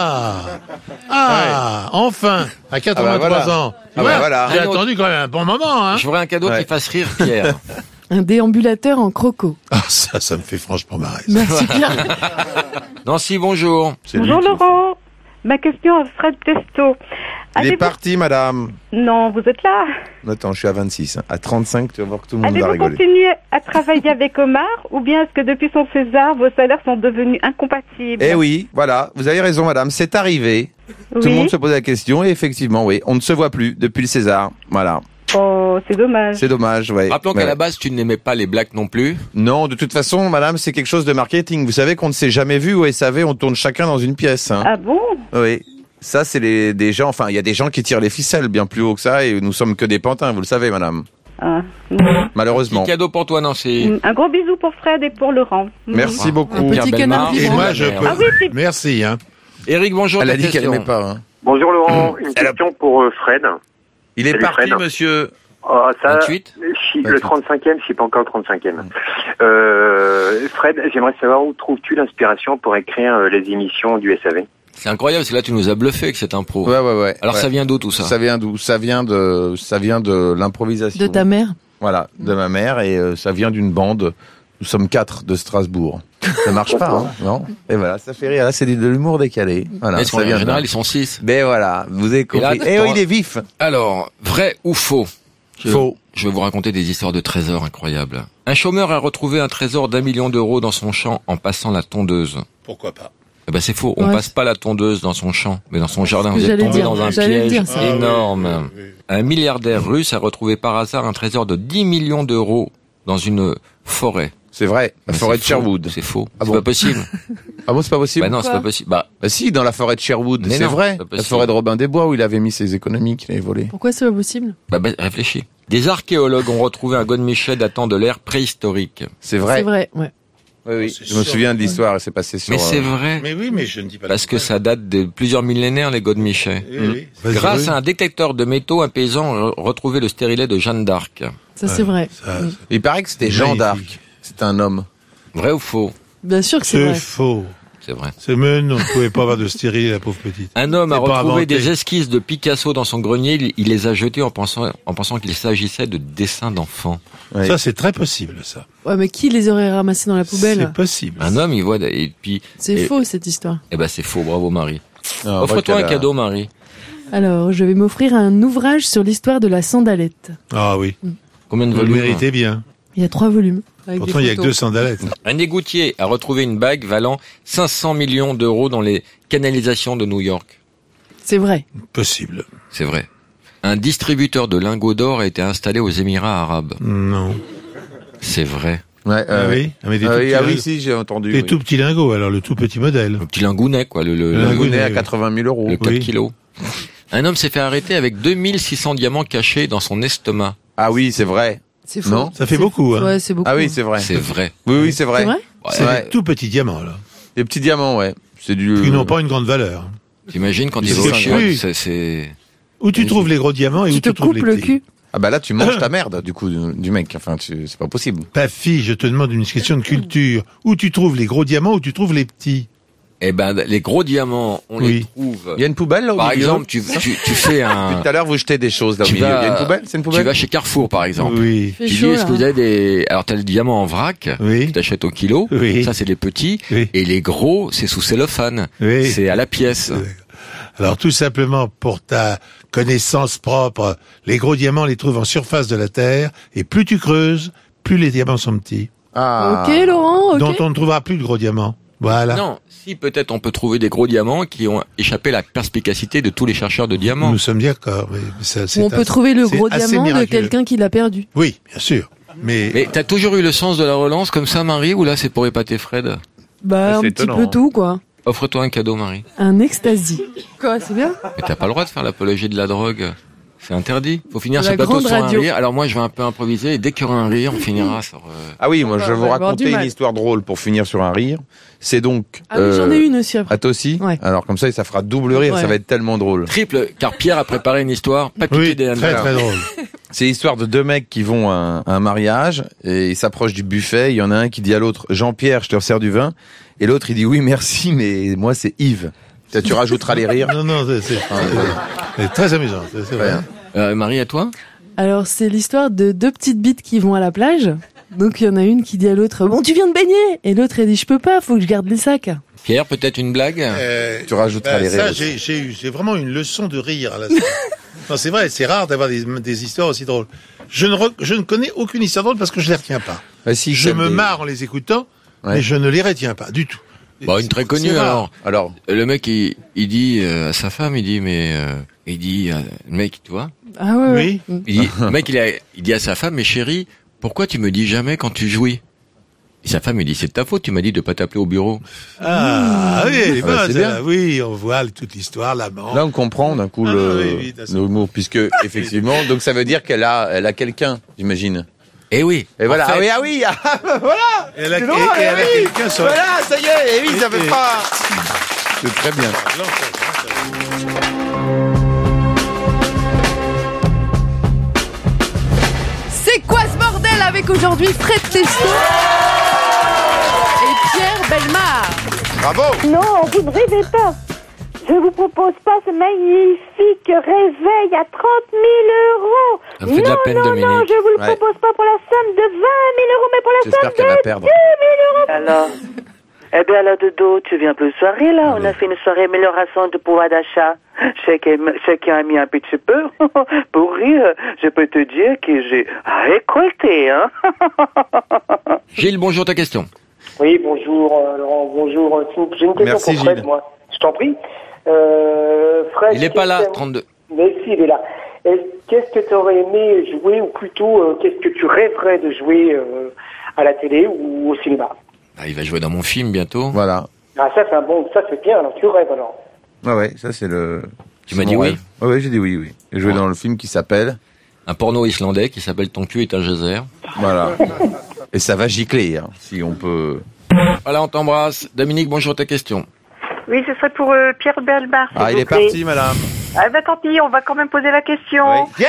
Enfin, à 83 ans. J'ai attendu quand même un bon moment, hein. Je voudrais un cadeau qui fasse rire Pierre. Un déambulateur en croco. Ah, ça me fait franchement marrer. Merci Pierre. Nancy, bonjour. Bonjour Laurent. Ma question à Fred Testo. Il est parti, madame. Non, vous êtes là. Attends, je suis à 26. À 35, tu vas voir que tout le monde va rigoler. Allez-vous continuer à travailler avec Omar ou bien est-ce que depuis son César, vos salaires sont devenus incompatibles? Eh oui, voilà, vous avez raison, madame, c'est arrivé. Oui. Tout le monde se pose la question et effectivement, oui, on ne se voit plus depuis le César. Voilà. Oh, c'est dommage. C'est dommage, ouais. Rappelons qu'à la base, tu n'aimais pas les blagues non plus. Non, de toute façon, madame, c'est quelque chose de marketing. Vous savez qu'on ne s'est jamais vu au SAV, on tourne chacun dans une pièce. Hein. Ah bon? Oui. Ça, c'est des gens, enfin, il y a des gens qui tirent les ficelles bien plus haut que ça et nous sommes que des pantins, vous le savez, madame. Ah, malheureusement. Petit cadeau pour toi, Nancy. Un gros bisou pour Fred et pour Laurent. Merci beaucoup. Un petit canard. Et moi, je peux. Ah oui, merci, hein. Eric, bonjour. Elle a dit qu'elle n'aimait pas, hein. Bonjour Laurent, une question pour Fred. Il est Salut, parti, Fred. monsieur. Ça, 28 le 35e, je suis pas encore le 35e. Fred, j'aimerais savoir où trouves-tu l'inspiration pour écrire les émissions du SAV? C'est incroyable, c'est là tu nous as bluffé avec cette impro. Ouais. Alors ça vient d'où tout ça? Ça vient d'où? Ça vient de l'improvisation. De ta mère? Voilà, de ma mère et ça vient d'une bande. Nous sommes 4 de Strasbourg. Ça marche pas, hein, non? Et voilà, ça fait rire. Là, c'est de l'humour décalé. Voilà. Est-ce qu'en général, ils sont 6? Ben voilà, vous avez compris. Là, il est vif. Alors, vrai ou faux? Faux. Je vais vous raconter des histoires de trésors incroyables. Un chômeur a retrouvé un trésor d'1 million d'euros dans son champ en passant la tondeuse. Pourquoi pas? Eh ben c'est faux, on passe pas la tondeuse dans son champ, mais dans son jardin. Vous êtes j'allais tombé dire, dans un j'allais piège dire ça. énorme. Un milliardaire russe a retrouvé par hasard un trésor de 10 millions d'euros dans une forêt. C'est vrai. La forêt de Sherwood. C'est faux. C'est pas possible. Ah bon, c'est pas possible? Bah non, c'est pas possible. Bah si, dans la forêt de Sherwood. Mais c'est vrai. La forêt de Robin des Bois où il avait mis ses économies qu'il avait volées. Pourquoi c'est pas possible? Bah, réfléchis. Des archéologues ont retrouvé un godemichet datant de l'ère préhistorique. C'est vrai. C'est vrai, ouais. Oui. Je me souviens de l'histoire, elle s'est passée sur... Mais c'est vrai. Mais oui, mais je ne dis pas. Parce que ça date de plusieurs millénaires, les godemichets. Oui. Grâce à un détecteur de métaux, un paysan a retrouvé le stérilet de Jeanne d'Arc. Ça, c'est vrai. Il paraît que c'était Jean d'Arc. C'est un homme. Vrai ou faux? Bien sûr que c'est vrai. C'est faux. C'est vrai. C'est on ne pouvait pas avoir de stérilet, la pauvre petite. Un homme a retrouvé des esquisses de Picasso dans son grenier. Il les a jetées en pensant qu'il s'agissait de dessins d'enfants. Ouais. Ça, c'est très possible, ça. Ouais, mais qui les aurait ramassés dans la poubelle? C'est possible. Un homme, il voit, et puis... C'est faux, cette histoire. Eh ben, c'est faux. Bravo, Marie. Offre-toi un cadeau, Marie. Alors, je vais m'offrir un ouvrage sur l'histoire de la sandalette. Ah oui. Combien de Vous volumes? le méritez bien. Il y a 3 volumes. Pourtant, il n'y a que 2 sandalettes. Un égoutier a retrouvé une bague valant 500 millions d'euros dans les canalisations de New York. C'est vrai. Possible. C'est vrai. Un distributeur de lingots d'or a été installé aux Émirats arabes. Non. C'est vrai. Ouais, oui. Oui, si, j'ai entendu. Les tout petits lingots, alors le tout petit modèle. Le petit lingounet, quoi. Le lingounet à 80 000 euros. Le 4 kilos. Un homme s'est fait arrêter avec 2600 diamants cachés dans son estomac. Ah oui, c'est vrai. C'est faux. Non, ça fait beaucoup, hein. Ouais, c'est beaucoup. Ah oui, c'est vrai. C'est vrai. Oui, c'est vrai. C'est des tout petits diamants, là. Des petits diamants, ouais. C'est du... Qui n'ont pas une grande valeur. T'imagines quand ils vont c'est... Où tu trouves les gros diamants et où tu trouves les petits. Cul. Ah bah là, tu manges ta merde, du coup, du mec. Enfin, c'est pas possible. Ta fille, je te demande une question de culture. Où tu trouves les gros diamants, où tu trouves les petits? Eh ben, les gros diamants, on les trouve. Il y a une poubelle là au milieu. Par exemple, tu fais un... Tout à l'heure, vous jetez des choses là au milieu. Il y a une poubelle? C'est une poubelle? Tu vas chez Carrefour, par exemple. Oui. Tu dis, est-ce que vous avez des... Alors, t'as le diamant en vrac. Oui. Tu t'achètes au kilo. Oui. Ça, c'est les petits. Oui. Et les gros, c'est sous cellophane. Oui. C'est à la pièce. Alors, tout simplement, pour ta connaissance propre, les gros diamants, on les trouve en surface de la Terre. Et plus tu creuses, plus les diamants sont petits. Ah. Ok, Laurent, ok. Donc, on ne trouvera plus de gros diamants. Voilà. Non, si peut-être on peut trouver des gros diamants qui ont échappé à la perspicacité de tous les chercheurs de diamants. Nous sommes d'accord. Mais on peut trouver le gros diamant de quelqu'un qui l'a perdu. Oui, bien sûr. Mais t'as toujours eu le sens de la relance comme ça, Marie, ou là c'est pour épater Fred? Bah, un petit peu tout, quoi. Offre-toi un cadeau, Marie. Un ecstasy. Quoi, c'est bien? Mais t'as pas le droit de faire l'apologie de la drogue. C'est interdit. Faut finir ce plateau sur un rire. Alors moi, je vais un peu improviser et dès qu'il y aura un rire, on finira sur... Ah oui, moi je vais vous raconter une histoire drôle pour finir sur un rire. C'est donc... Ah oui, j'en ai une aussi après. Ah toi aussi? Ouais. Alors comme ça fera double rire, ça va être tellement drôle. Triple, car Pierre a préparé une histoire pas piquée des hannetons. Très très drôle. C'est l'histoire de 2 mecs qui vont à un mariage et ils s'approchent du buffet. Il y en a un qui dit à l'autre, Jean-Pierre, je te resserre du vin. Et l'autre il dit, oui merci, mais moi c'est Yves. Tu rajouteras les rires. Non, c'est très amusant. C'est vrai. Marie, à toi? Alors, c'est l'histoire de 2 petites bites qui vont à la plage. Donc, il y en a une qui dit à l'autre, bon, tu viens de baigner. Et l'autre, elle dit, je peux pas, faut que je garde les sacs. Pierre, peut-être une blague? Tu rajouteras les rires. Ça, j'ai vraiment une leçon de rire à la fin. Non, c'est vrai, c'est rare d'avoir des histoires aussi drôles. Je ne connais aucune histoire drôle parce que je les retiens pas. Bah, si, je me marre en les écoutant, mais je ne les retiens pas du tout. Bah, une très connue alors. Le mec il dit à sa femme, il dit le mec, tu vois? Ah ouais. Oui. Le mec il dit à sa femme, mais chérie, pourquoi tu me dis jamais quand tu jouis? Et sa femme lui dit, c'est de ta faute, tu m'as dit de pas t'appeler au bureau. Ah oui, elle est bonne, c'est bien. Oui, on voit toute l'histoire, l'amant. Là on comprend d'un coup l'humour, puisque effectivement, donc ça veut dire qu'elle a quelqu'un, j'imagine. Eh oui. Et voilà. En fait, ah oui. Voilà. Elle a quelqu'un sur... Voilà, ça y est. Et oui, ça fait pas. C'est très bien. C'est quoi ce bordel avec aujourd'hui Fred Testo et Pierre Bellemare? Bravo. Non, vous ne rêvez pas. Je vous propose pas ce magnifique réveil à 30 000 euros. Ça me fait de la peine, Dominique. Non, je vous le propose pas pour la somme de 20 000 euros, mais pour la somme de 10 000 euros. Alors, eh bien, là, Dodo, tu viens pour une soirée, là. On a fait une soirée amélioration de pouvoir d'achat. Chacun a mis un petit peu. Pour rire, je peux te dire que j'ai récolté, hein. Gilles, bonjour, ta question. Oui, bonjour, Laurent, bonjour. J'ai une question. Merci, pour Fred, Gilles. moi. Je t'en prie. Fred, Il est pas là, 32. Mais si, il est là. Qu'est-ce que tu aurais aimé jouer, ou plutôt, qu'est-ce que tu rêverais de jouer à la télé ou au cinéma. Ah, il va jouer dans mon film bientôt. Voilà. Ah, ça c'est bien, alors tu rêves alors. Ah ouais, ça c'est le... Tu m'as dit oui? Ah ouais, j'ai dit oui. J'ai joué dans le film qui s'appelle... Un porno islandais qui s'appelle Ton cul est un geyser. Voilà. Et ça va gicler, hein, si on peut... Voilà, on t'embrasse. Dominique, bonjour, ta question. Oui, ce serait pour Pierre Bellemare. Ah, il est parti, madame. Ah ben tant pis, on va quand même poser la question. Oui.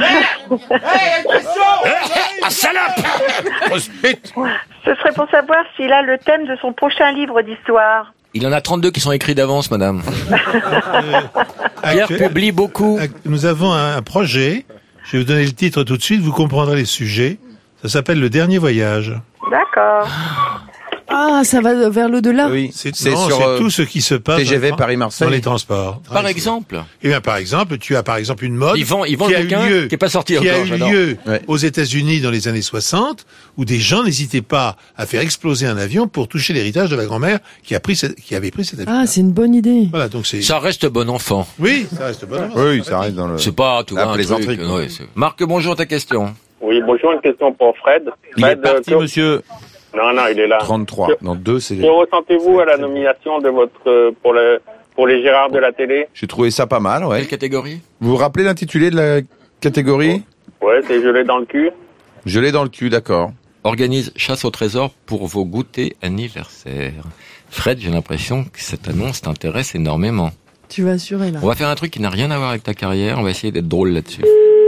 Ah, salope! Ce serait pour savoir s'il a le thème de son prochain livre d'histoire. Il en a 32 qui sont écrits d'avance, madame. Pierre publie beaucoup. Nous avons un projet. Je vais vous donner le titre tout de suite, vous comprendrez les sujets. Ça s'appelle Le Dernier Voyage. D'accord. Ah, ça va vers l'au-delà. Oui, c'est sur tout ce qui se passe TGV Paris-Marseille dans les transports. Par exemple. Eh bien, par exemple, tu as par exemple une mode Ils vont qui le bouquin qui est pas sorti qui encore. a eu lieu aux États-Unis dans les années 60, où des gens n'hésitaient pas à faire exploser un avion pour toucher l'héritage de la grand-mère qui avait pris cet avion. Ah, c'est une bonne idée. Voilà, donc ça reste bon enfant. Oui, ça reste bon enfant. Oui, ça reste dans le... C'est pas tout la plaisanterie. Marc, bonjour, ta question. Oui, bonjour, une question pour Fred. Il est parti, monsieur. Non, il est là. 33. Dans 2, c'est... Que ressentez-vous à la nomination de votre pour les Gérards de la télé? J'ai trouvé ça pas mal, ouais. Quelle catégorie? Vous vous rappelez l'intitulé de la catégorie? Ouais, c'est gelé dans le cul. Gelé dans le cul, d'accord. Organise chasse au trésor pour vos goûters anniversaires. Fred, j'ai l'impression que cette annonce t'intéresse énormément. Tu vas assurer, là. On va faire un truc qui n'a rien à voir avec ta carrière. On va essayer d'être drôle là-dessus.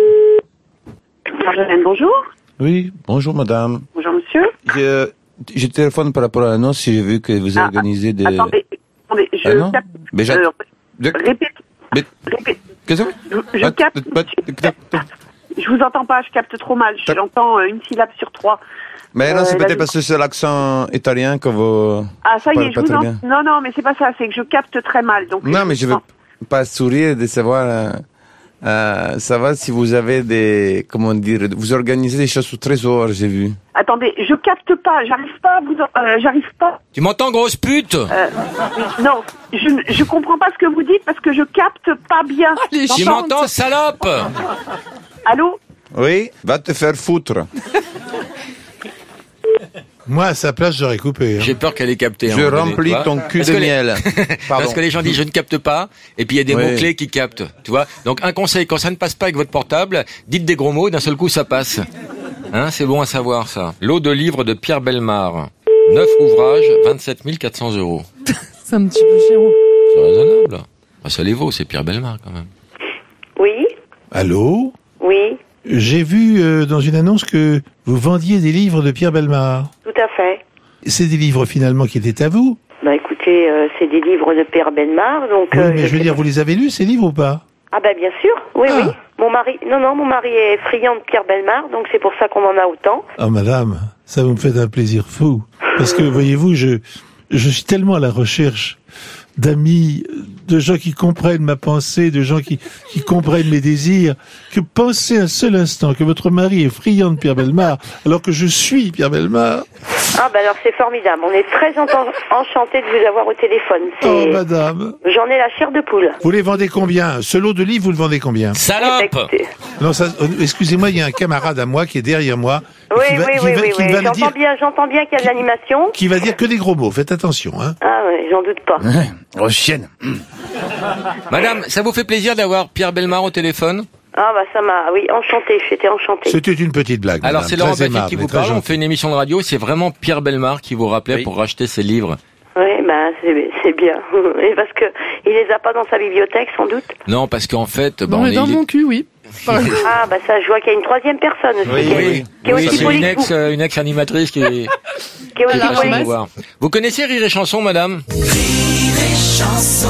Bonjour. Oui, bonjour madame. Bonjour monsieur. Je téléphone par rapport à l'annonce, si j'ai vu que vous organisez des... Attendez, je non capte. Mais Répète. Qu'est-ce que Je capte. Je vous entends pas, je capte trop mal. J'entends une syllabe sur 3. Mais non, c'est peut-être parce que c'est l'accent italien que vous... Ah, ça y est, je vous entends. Non, mais c'est pas ça, c'est que je capte très mal. Donc non, mais je veux pas sourire de savoir... ça va si vous avez des... Comment dire... Vous organisez des chasses au trésor, j'ai vu. Attendez, je capte pas, j'arrive pas à vous... j'arrive pas... Tu m'entends, grosse pute? Non, je comprends pas ce que vous dites parce que je capte pas bien. Tu m'entends, salope? Allô? Oui, va te faire foutre. Moi, à sa place, j'aurais coupé. Hein. J'ai peur qu'elle ait capté. Je remplis ton cul de miel. Parce que les gens disent je ne capte pas, et puis il y a des mots-clés qui captent. Tu vois? Donc un conseil, quand ça ne passe pas avec votre portable, dites des gros mots, d'un seul coup ça passe. Hein, c'est bon à savoir ça. Lot de livres de Pierre Bellemare. 9 ouvrages, 27 400 €. C'est un petit peu cher. C'est raisonnable. Ah, ça les vaut, c'est Pierre Bellemare quand même. Oui? Allô? Oui? J'ai vu dans une annonce que vous vendiez des livres de Pierre Bellemare. Tout à fait. C'est des livres finalement qui étaient à vous? Bah écoutez, c'est des livres de Pierre Bellemare, donc... Oui, mais je veux dire, vous les avez lus ces livres ou pas? Ah bah bien sûr, oui. Mon mari est friand de Pierre Bellemare, donc c'est pour ça qu'on en a autant. Oh madame, ça vous me fait un plaisir fou. Parce que voyez-vous, je suis tellement à la recherche d'amis, de gens qui comprennent ma pensée, de gens qui comprennent mes désirs, que pensez un seul instant que votre mari est friand de Pierre Bellemare, alors que je suis Pierre Bellemare. Ah bah alors c'est formidable, on est très enchantés de vous avoir au téléphone. Oh madame. J'en ai la chair de poule. Vous les vendez combien? Ce lot de livres, vous le vendez combien? Salope! Non, excusez-moi, il y a un camarade à moi qui est derrière moi. Oui. J'entends bien qu'il y a de l'animation. Qui va dire que des gros mots, faites attention, hein. Ah ouais, j'en doute pas. Oh chienne. Madame, ça vous fait plaisir d'avoir Pierre Bellemare au téléphone? Ah bah enchantée, j'étais enchantée. C'était une petite blague. Alors madame, c'est Laurent Baffie qui vous parle, on fait une émission de radio, c'est vraiment Pierre Bellemare qui vous rappelait pour racheter ses livres. Oui, bah c'est bien. Et parce que il les a pas dans sa bibliothèque, sans doute. Non, parce qu'en fait... Dans mon cul, oui. Ah bah ça, je vois qu'il y a une troisième personne aussi. Qui est aussi poli que vous. Une ex-animatrice qui est... qui est aussi poli que vous. Vous connaissez Rire et Chanson, madame? Rire et Chanson.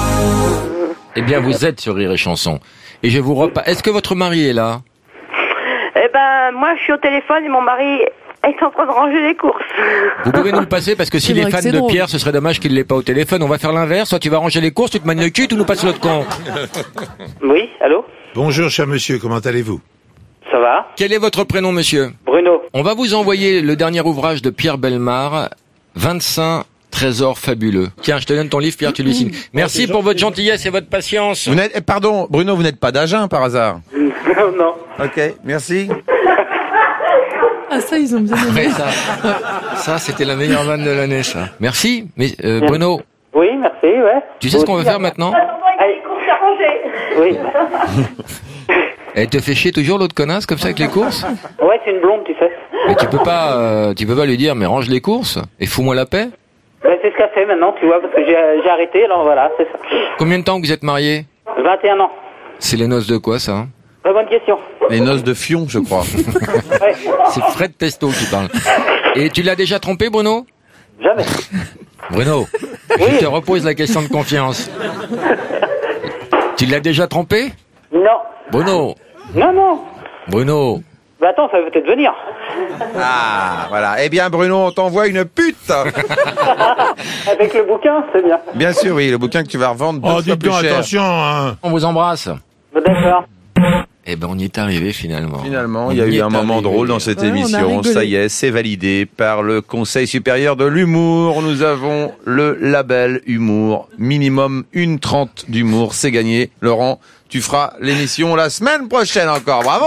Eh bien, vous êtes sur Rire et Chanson. Et je vous repas. Est-ce que votre mari est là? Eh ben, moi, je suis au téléphone et mon mari est en train de ranger les courses. Vous pouvez nous le passer parce que s'il est fan de Pierre, ce serait dommage qu'il l'ait pas au téléphone. On va faire l'inverse. Soit tu vas ranger les courses, tu te manies le cul, tu nous passes l'autre con. Oui, allô? Bonjour, cher monsieur, comment allez-vous? Ça va? Quel est votre prénom, monsieur? Bruno. On va vous envoyer le dernier ouvrage de Pierre Bellemare, 25 trésors fabuleux. Tiens, je te donne ton livre, Pierre, tu lui signes. Merci pour votre gentillesse et votre patience. Pardon, Bruno, vous n'êtes pas d'Agen par hasard? Non. Ok, merci. Ah, ça, ils ont bien aimé. Ça, c'était la meilleure vanne de l'année, ça. Merci. Mais, Bruno. Oui, merci, ouais. Tu sais ce qu'on va faire maintenant? Allez, course à ranger. Oui. Elle te fait chier toujours l'autre connasse comme ça avec les courses? Ouais, c'est une blonde, tu sais. Mais tu peux pas lui dire, mais range les courses et fous-moi la paix? Ben, c'est ce qu'elle fait maintenant, tu vois, parce que j'ai arrêté, alors voilà, c'est ça. Combien de temps que vous êtes mariés? 21 ans. C'est les noces de quoi, ça? Très bonne question. Les noces de Fion, je crois. Ouais. C'est Fred Testo qui parle. Et tu l'as déjà trompé, Bruno? Jamais. Bruno, je te repose la question de confiance. Tu l'as déjà trompé? Non. Bruno. Non. Bruno. Bah attends, ça va peut-être venir. Ah, voilà. Eh bien, Bruno, on t'envoie une pute. Avec le bouquin, c'est bien. Bien sûr, oui, le bouquin que tu vas revendre 2 fois dites plus donc, cher. attention, hein. On vous embrasse. D'accord. Eh ben, on y est arrivé finalement. Finalement, il y a eu un moment drôle dans cette émission. Ça y est, c'est validé par le Conseil supérieur de l'humour. Nous avons le label humour. Minimum 1h30 d'humour, c'est gagné. Laurent, tu feras l'émission la semaine prochaine encore. Bravo!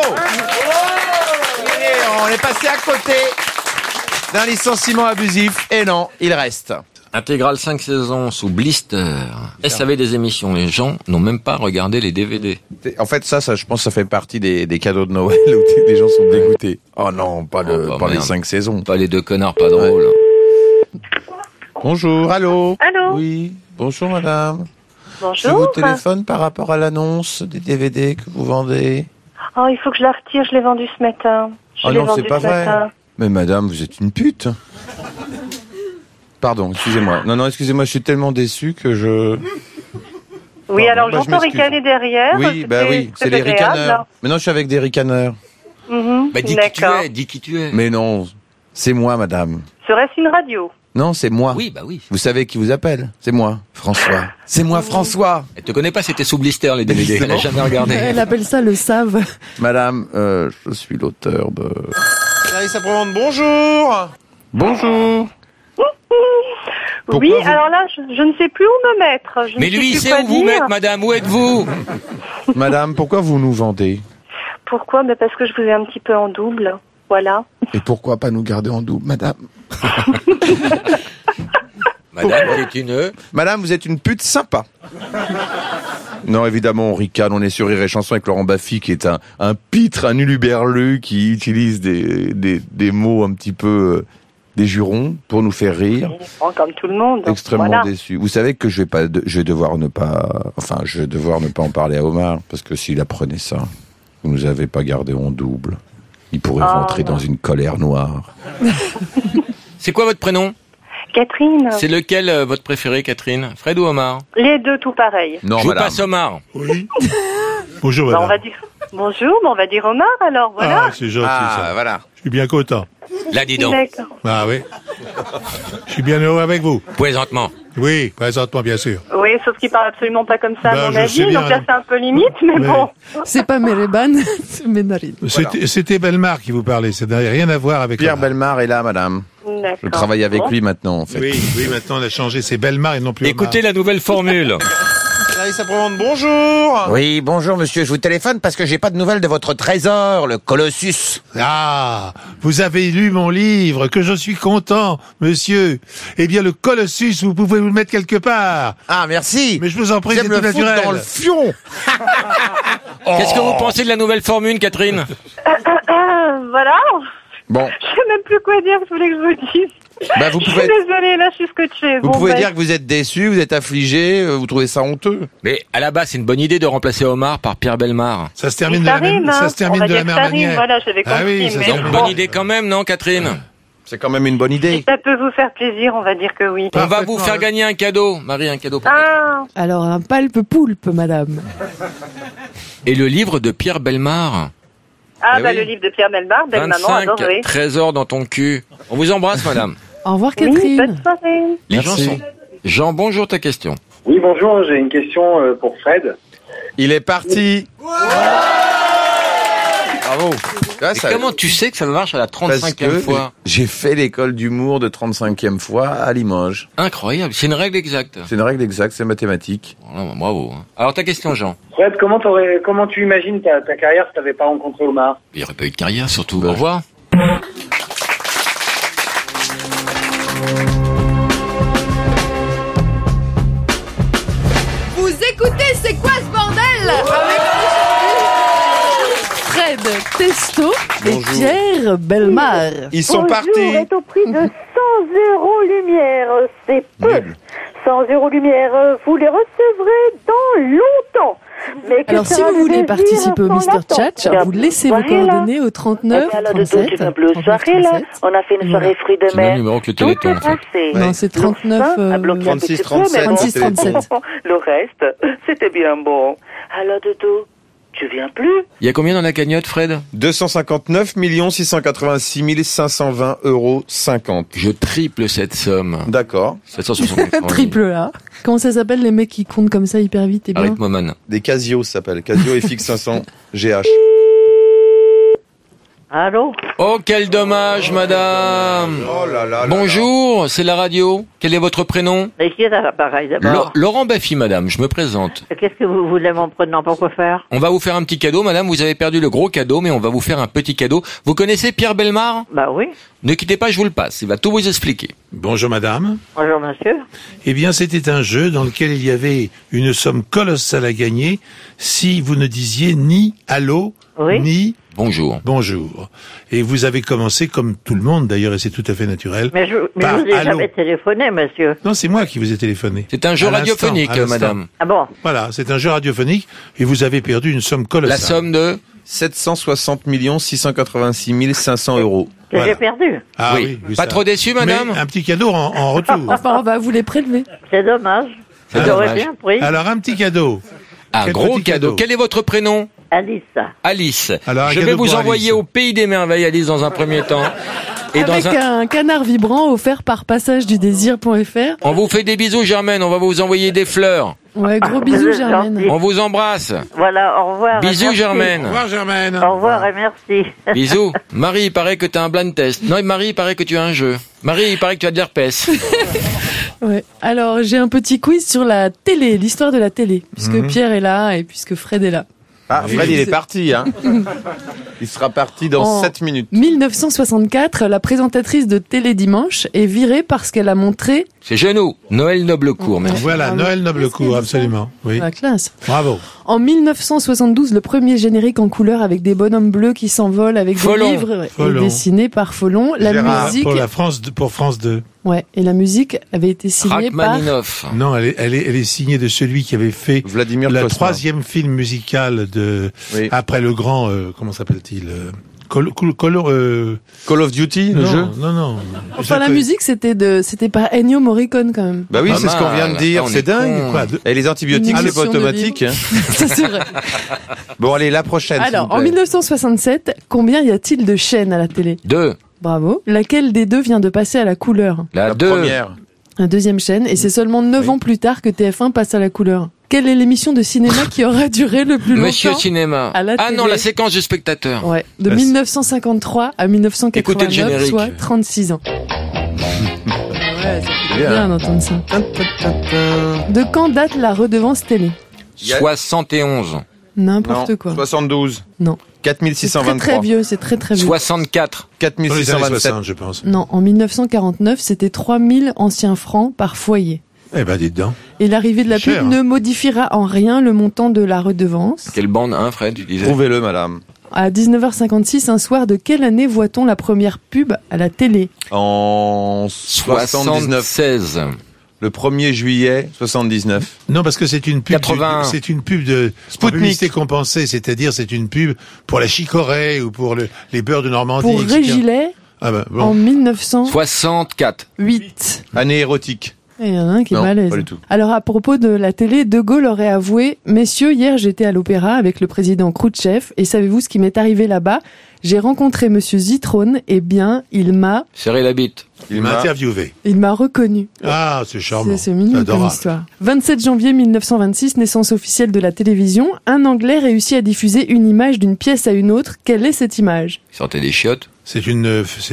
On est passé à côté d'un licenciement abusif. Et non, il reste. Intégrale 5 saisons sous blister. SAV des émissions. Les gens n'ont même pas regardé les DVD. En fait, ça, je pense que ça fait partie des cadeaux de Noël où les gens sont dégoûtés. Oh non, pas les 5 saisons. Pas les 2 connards pas drôles. Bonjour, allô? Allô? Oui, bonjour madame. Bonjour. Je vous téléphone par rapport à l'annonce des DVD que vous vendez. Oh, il faut que je la retire, je l'ai vendue ce matin. Oh non, c'est pas vrai. Mais madame, vous êtes une pute. Pardon, excusez-moi. Non, excusez-moi, je suis tellement déçu que je... Oui, Pardon, alors j'entends ricaner derrière. Oui, oui, c'est les ricaneurs. Mais non, je suis avec des ricaneurs. Bah, dis qui tu es. Mais non, c'est moi, madame. Serait-ce une radio? Non, c'est moi. Oui, bah oui. Vous savez qui vous appelle? C'est moi, François. C'est moi, François. Elle te connaît pas, c'était sous blister, les DVD. Elle n'a jamais regardé. Elle appelle ça le save. Madame, je suis l'auteur de... Clarisse Apremont, bonjour. Bonjour. Oui, alors là, je ne sais plus où me mettre. Mais lui, il sait où vous mettre, madame. Où êtes-vous? Madame, pourquoi vous nous vendez? Pourquoi? Ben parce que je vous ai un petit peu en double. Voilà. Et pourquoi pas nous garder en double, madame? Madame, vous êtes une pute sympa. Non, évidemment, on ricane, on est sur Rire et Chanson avec Laurent Baffy, qui est un pitre, un uluberlu, qui utilise des mots un petit peu... des jurons pour nous faire rire. Comme tout le monde. Extrêmement déçu. Vous savez que je vais devoir ne pas en parler à Omar, parce que s'il apprenait ça, vous nous avez pas gardé en double. Il pourrait rentrer dans une colère noire. C'est quoi votre prénom? Catherine. C'est lequel votre préféré, Catherine? Fred ou Omar? Les deux tout pareil. Non, je vous passe Omar. Oui. Bonjour, madame. On va dire... Bonjour, on va dire Omar alors, voilà. Ah, c'est gentil ça. Voilà. Je suis bien content. Là, dis donc. D'accord. Ah oui. Je suis bien heureux avec vous. Présentement. Oui, présentement, bien sûr. Oui, sauf qu'il parle absolument pas comme ça, à mon avis. Bien, donc là, c'est un peu limite, mais bon. C'est pas Méréban, c'est Ménarine. C'était Bellemare qui vous parlait. Ça n'a rien à voir avec... Pierre Bellemare est là, madame. D'accord. Je travaille avec lui maintenant, en fait. Oui, maintenant on a changé. C'est Bellemare et non plus Écoutez la nouvelle formule. Clarisse Apremont, bonjour. Oui, bonjour monsieur, je vous téléphone parce que j'ai pas de nouvelles de votre trésor, le Colossus. Ah, vous avez lu mon livre, que je suis content, monsieur. Eh bien, le Colossus, vous pouvez vous le mettre quelque part. Ah, merci. Mais je vous en prie, c'est tout naturel. Dans le fion. Qu'est-ce que vous pensez de la nouvelle formule, Catherine? Voilà. Bon. Je sais même plus quoi dire, vous voulez que je vous dise. Bah, vous Je pouvez... suis désolée, là, je suis scotchée. Vous pouvez dire que vous êtes déçu, vous êtes affligé, vous trouvez ça honteux. Mais à la base, c'est une bonne idée de remplacer Omar par Pierre Bellemare. Ça se termine de la même manière. Voilà, j'avais compris. Ah oui, mais c'est une bonne idée quand même, non, Catherine? C'est quand même une bonne idée. Si ça peut vous faire plaisir, on va dire que oui. On va vous faire gagner un cadeau. Marie, un cadeau pour toi. Alors, un palpe-poulpe, madame. Et le livre de Pierre Bellemare. Ah, le livre de Pierre Bellemare, belle maman, 25 adorée. trésors dans ton cul. On vous embrasse, madame. Au revoir, Catherine. Oui, bonne soirée. Les gens sont... Jean, bonjour, ta question. Oui, bonjour, j'ai une question pour Fred. Il est parti. Bravo. Là, comment tu sais que ça marche à la 35e fois? J'ai fait l'école d'humour de 35e fois à Limoges. Incroyable, c'est une règle exacte. C'est une règle exacte, c'est mathématique. Voilà, bravo. Alors ta question, Jean. Fred, comment tu imagines ta carrière si t'avais pas rencontré Omar? Il n'y aurait pas eu de carrière, surtout. Au revoir. Fred Testo et Bonjour. Pierre Bellemare. Ils sont Bonjour, partis. est au prix de 100 € lumière. C'est peu. 100 € lumière, vous les recevrez dans longtemps. Mais que Alors, si sera vous le voulez désir participer au sans Mister l'attente? Chat, vous laissez vos coordonnées au 39 Alors, Dodo, 37. tu viens plus aux soirées, là? On a fait une soirée fruits de C'est le même mer. numéro que le Tout Téléthon, est en fait. passé. Non, c'est 39, L'oursin a bloqué un 36, petit peu, 37, mais bon. 36, 37. Le reste, c'était bien bon. Alors, Dodo, tu viens plus? Il y a combien dans la cagnotte, Fred? 259 686 520 € 50. Je triple cette somme. D'accord. 760 Triple A. Comment ça s'appelle les mecs qui comptent comme ça hyper vite et bien? Arithmoman. Des Casio, ça s'appelle. Casio FX 500 GH. Allô? Oh, quel dommage, madame. Oh là là. Bonjour, c'est la radio. Quel est votre prénom? Et qui est à l'appareil d'abord? Laurent Baffy, madame, je me présente. Qu'est-ce que vous voulez mon prénom? Pourquoi faire? On va vous faire un petit cadeau, madame. Vous avez perdu le gros cadeau, mais on va vous faire un petit cadeau. Vous connaissez Pierre Bellemare? Bah oui. Ne quittez pas, je vous le passe. Il va tout vous expliquer. Bonjour madame. Bonjour monsieur. Eh bien, c'était un jeu dans lequel il y avait une somme colossale à gagner si vous ne disiez ni allô, Oui. ni Bonjour. bonjour. Et vous avez commencé comme tout le monde d'ailleurs, et c'est tout à fait naturel. Mais je par vous ai allô. jamais téléphoné, monsieur. Non, c'est moi qui vous ai téléphoné. C'est un jeu À l'instant, radiophonique, à l'instant. madame. Ah bon? Voilà, c'est un jeu radiophonique et vous avez perdu une somme colossale. La somme de 760 686 500 €. Que Voilà. j'ai perdu. Ah Oui. oui. oui, Pas ça. trop déçu, madame? Mais un petit cadeau en retour. Enfin, on va vous les prélever. C'est dommage. C'est J'aurais dommage. bien pris. Alors, un petit cadeau. Un Quel gros petit cadeau. cadeau. Quel est votre prénom? Alice. Alice. Alors, un Je vais cadeau vous pour envoyer Alice. au pays des merveilles, Alice, dans un premier temps. Et Avec dans un canard vibrant offert par passageduDésir.fr. On vous fait des bisous, Germaine. On va vous envoyer des fleurs. Ouais, gros bisous, Vous êtes Germaine. gentil. On vous embrasse. Voilà, au revoir. Bisous, Merci. Germaine. Au revoir, Germaine. Au revoir et merci. Bisous. Marie, il paraît que tu as un blind test. Non, Marie, il paraît que tu as un jeu. Marie, il paraît que tu as de l'herpès. Ouais. Alors, j'ai un petit quiz sur la télé, l'histoire de la télé, puisque Pierre est là et puisque Fred est là. Ah, Fred, il est parti, hein. Il sera parti dans En 7 minutes. 1964, la présentatrice de Télé Dimanche est virée parce qu'elle a montré C'est genou. Noël Noblecourt, merci. Voilà, Bravo. Noël Noblecourt, absolument. Oui. la classe. Bravo. En 1972, le premier générique en couleur avec des bonhommes bleus qui s'envolent avec Follon. des livres est Follon. dessiné par Follon. La Gérard, musique, Pour France 2. ouais, et la musique avait été signée par Rachmaninoff. Non, elle est signée de celui qui avait fait Vladimir le Cosma. 3e film musical de Oui. après le grand comment s'appelle-t-il Call of Duty, le non, jeu. non. Enfin, la musique, c'était par Ennio Morricone, quand même. Bah oui, Pas c'est ce qu'on vient de mal. dire, Ah, on c'est est dingue. con. Quoi, Et les antibiotiques, Une c'est pas émission de automatique. Hein. Ça, c'est vrai. Bon, allez, la prochaine. s'il Alors, vous en plaît. 1967, combien y a-t-il de chaînes à la télé? 2. Bravo. Laquelle des deux vient de passer à la couleur? La La 2. première. La deuxième chaîne, et c'est seulement 9 ans plus tard que TF1 passe à la couleur. Quelle est l'émission de cinéma qui aura duré le plus longtemps? Monsieur Cinéma. à la Ah non, télé. la séquence du spectateur. Ouais, de 1953 à Écoutez le 1989, générique. soit 36 ans. Ouais, ça fait bien d'entendre ça. De quand date la redevance télé? 71. N'importe Non, quoi. 72. Non. C'est très 4623. très vieux, c'est très très vieux. 64. Dans les années 4627. 60, je pense. Non, en 1949, c'était 3000 anciens francs par foyer. Eh ben, dites donc. Et l'arrivée de la Cher, pub hein. ne modifiera en rien le montant de la redevance. Quelle bande, hein, Fred, tu disais? Trouvez-le, madame. À 19h56, un soir de quelle année voit-on la première pub à la télé? En 79. 76. Le 1er juillet 79. Non, parce que c'est une pub. 80. C'est une pub de publicité compensée, c'est-à-dire c'est une pub pour la chicorée ou pour les beurres de Normandie. Pour etc. Régilet, Ah ben, en bon. 1908. 64. Année érotique. Il y en a un qui est Non, balèze. pas du tout. Alors, à propos de la télé, De Gaulle aurait avoué « Messieurs, hier j'étais à l'opéra avec le président Khrouchtchev et savez-vous ce qui m'est arrivé là-bas? J'ai rencontré monsieur Zitrone, et bien, il m'a Serrez la bite. Il m'a interviewé. reconnu. » Ah, c'est charmant. C'est mignon comme adorable. histoire. 27 janvier 1926, naissance officielle de la télévision. Un Anglais réussit à diffuser une image d'une pièce à une autre. Quelle est cette image? Il sortait des chiottes. C'est une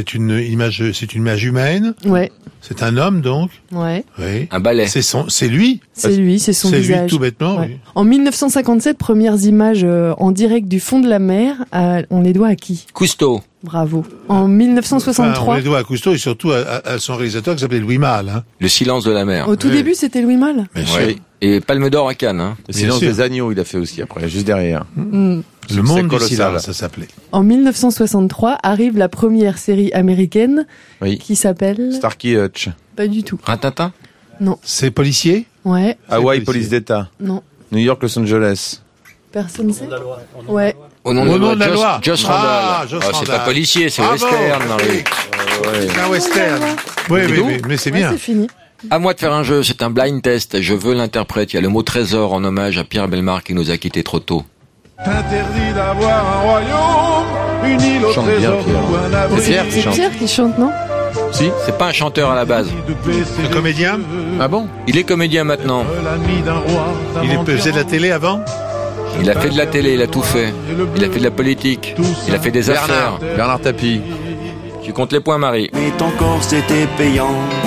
image humaine. Ouais, C'est un homme, donc. ouais. Oui. Un balai. C'est lui. C'est lui, c'est son C'est visage. lui, tout bêtement. Ouais. Oui. En 1957, premières images en direct du fond de la mer. On les doit à qui? Cousteau. Bravo. En Enfin, 1963. on les doit à Cousteau et surtout à son réalisateur qui s'appelait Louis Malle. Hein. Le silence de la mer. Au tout Oui. début, c'était Louis Malle. Bien Ouais. sûr. Et Palme d'Or à Cannes. Hein. Le silence sûr. des agneaux, il a fait aussi après, juste derrière. Le monde du silence, ça s'appelait. En 1963 arrive la première série américaine qui s'appelle... Starkey Hutch. Pas du tout. Rintintin? Non. C'est policier? Ouais. Hawaii, police d'État? Non. New York, Los Angeles? Personne ne sait? Ouais. Au nom de la loi. Joss Randall. C'est pas policier, c'est western. C'est un western. Oui, mais c'est bien. C'est fini. À moi de faire un jeu, c'est un blind test. Je veux l'interprète. Il y a le mot trésor en hommage à Pierre Bellemare qui nous a quittés trop tôt. Interdit d'avoir un royaume, une île au trésor ou un abri. C'est Pierre qui chante, non? Si, c'est pas un chanteur à la base. Un comédien? Ah bon? Il est comédien maintenant. Il faisait de la télé avant? Il a fait de la télé, il a tout fait. Il a fait de la politique. Il a fait des affaires. Bernard Tapie. Tu comptes les points, Marie. Mais ton corps c'était payant.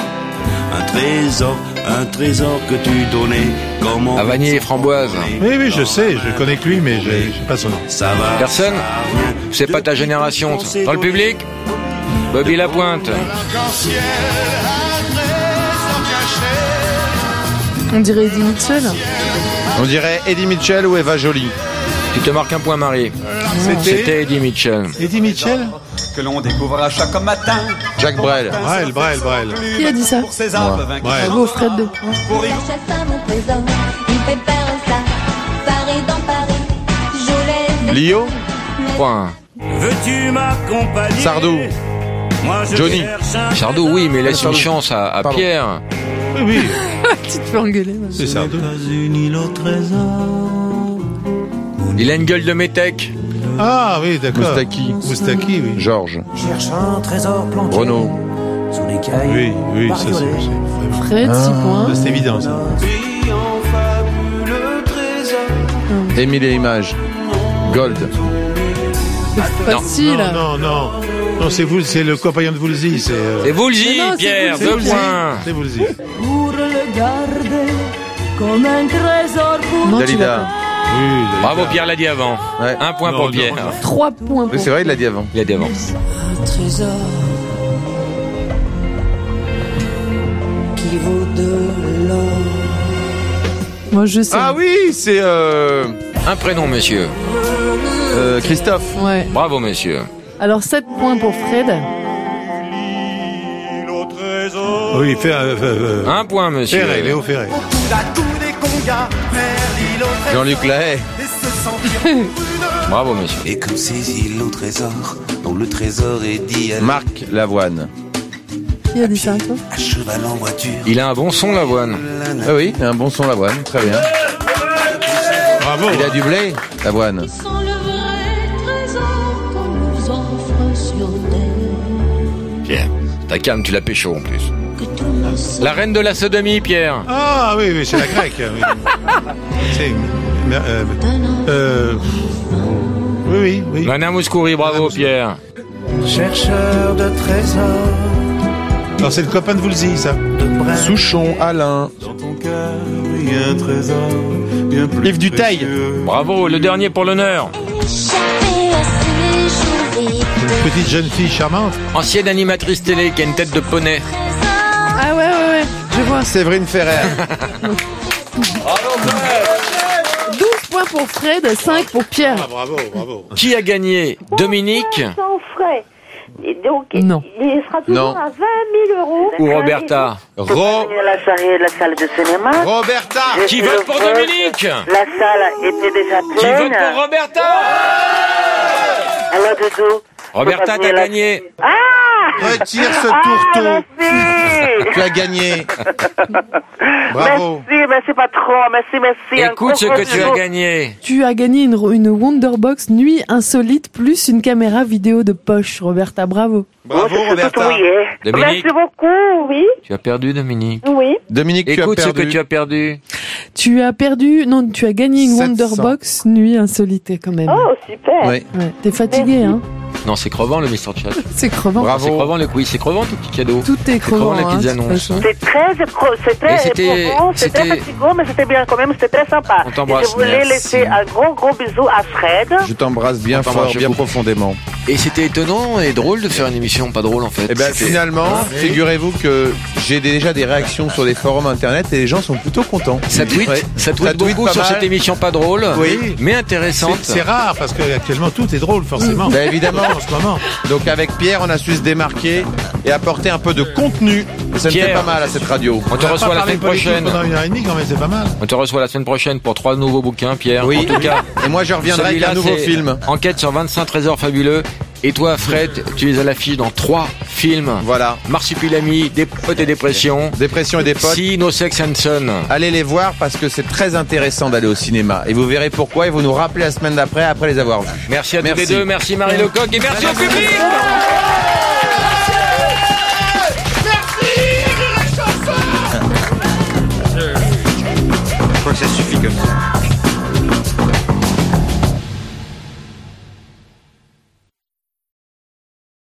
Un trésor que tu donnais. Comment à vanille et framboise. Oui, je sais, je connais que lui, mais je sais pas son nom. Personne? C'est pas ta génération. Dans le public? Bobby Lapointe. On dirait Eddie Mitchell. On dirait Eddie Mitchell ou Eva Jolie. Tu te marques un point, Marie. C'était Eddie Mitchell. Eddie Mitchell? Que l'on découvre à chaque matin. Jacques Brel. Brel. Qui a dit ça? Bravo, Fred. Pour la chasse à mon trésor, il fait faire ça. Paris dans Paris, je laisse. Lio. Point. Veux-tu m'accompagner? Sardou. Johnny. Sardou, oui, mais laisse une chance à Pierre. Oui. Tu te fais engueuler. C'est Sardou. Il a une gueule de métèque. Ah oui, d'accord. Moustaki, oui. Georges. Cherche un trésor planté. Renaud. Sous les cailloux. Oui, ça c'est Fred, 6 points. C'est évident, ça. Émile et Images. Gold. C'est facile. Non, c'est vous, c'est le compagnon de Woolsey. C'est Woolsey, Pierre, 2 points. C'est Woolsey. Pour le garder comme un trésor pour... Dalida. Oui, bravo, Pierre l'a dit avant. Ouais. 1 point pour Pierre. 3 points pour... Oui, c'est vrai, il l'a dit avant. Il l'a dit avant. Un trésor qui vaut de l'or. Moi, je sais. Ah oui, c'est... Un prénom, monsieur. Christophe. Ouais. Bravo, monsieur. Alors, 7 points pour Fred. Oui, fait 1 point, monsieur. Ferré, Léo Ferré. Jean-Luc Lahaye. Bravo, monsieur. Et comme ces îles au trésor, dont le trésor est dit à Marc Lavoine. Qui a dit ça, toi? à cheval en voiture. Il a un bon son, Lavoine. Ah oui, un bon son, Lavoine. Très bien. Bravo. Il a du blé, Lavoine. Sans le vrai trésor qu'on nous offre sur terre. Pierre, ta calme, tu l'as pécho en plus. La reine de la sodomie, Pierre. Ah oui, c'est la grecque. Oui. Oui. Nana Mouskouri, bravo, Pierre. Chercheur de trésors. Non, c'est le copain de Woolsey, ça. Souchon, Alain. Dans ton cœur, il y a un trésor bien plus Yves Duteil. Bravo, le dernier pour l'honneur. Une petite jeune fille charmante. Ancienne animatrice télé qui a une tête de poney. Ah ouais. Je vois. Séverine Ferrer. 12 points pour Fred, 5 pour Pierre. Ah, bravo. Qui a gagné? Dominique Sans frais. Et donc, Non. il sera toujours à 20 000 euros. ou Roberta? La salle de cinéma. Roberta. Qui vote pour Dominique? La salle était déjà Qui pleine. vote pour Roberta? Alors, Doudou. Roberta, t'as gagné. Retire ce tourteau. Tu as gagné. Bravo. Merci patron, merci. Écoute ce que tu as gagné. Tu as gagné une Wonderbox Nuit Insolite plus une caméra vidéo de poche, Roberta. Bravo. Bravo, Roberta. Dominique, Merci beaucoup, oui. tu as perdu, Dominique. Oui. Dominique, tu as Écoute ce perdu. que tu as perdu. Tu as gagné une 700. Wonderbox Nuit Insolite quand même. Oh, super. Oui. Ouais. T'es fatigué, hein? Non, c'est crevant le Mr. Chat. C'est crevant. Bravo. C'est crevant le quiz, c'est crevant tes petits cadeaux. Tout est crevant, les petites de toute annonces. façon. C'est très éprouvant, c'est très fatigant, mais c'était bien quand même, c'était très sympa. On t'embrasse. Et je voulais laisser un gros bisou à Fred. Je t'embrasse bien fort, bien profondément. Et c'était étonnant et drôle de faire une émission pas drôle en fait. Eh ben finalement, figurez-vous que j'ai déjà des réactions sur des forums internet et les gens sont plutôt contents. Ça tweet beaucoup sur cette émission pas drôle, mais intéressante. C'est rare parce que actuellement tout est drôle forcément. Ben évidemment en ce moment. Donc avec Pierre, on a su se démarquer et apporter un peu de contenu. Et ça me fait pas mal à cette radio. On te reçoit la semaine prochaine. Pendant 1h30 quand même, c'est pas mal. On te reçoit la semaine prochaine pour 3 nouveaux bouquins, Pierre. Oui. En tout cas. Et moi je reviendrai avec un nouveau film. Enquête sur 25 trésors fabuleux. Et toi, Fred, tu es à l'affiche dans 3 films. Voilà. Marsupilami, Des potes et dépression. Dépression et des potes. Si, No Sex and Son. Allez les voir parce que c'est très intéressant d'aller au cinéma. Et vous verrez pourquoi et vous nous rappelez la semaine d'après, après les avoir vus. Merci à tous les deux. Merci Marie Lecoq et merci au public. Je crois que ça suffit comme ça.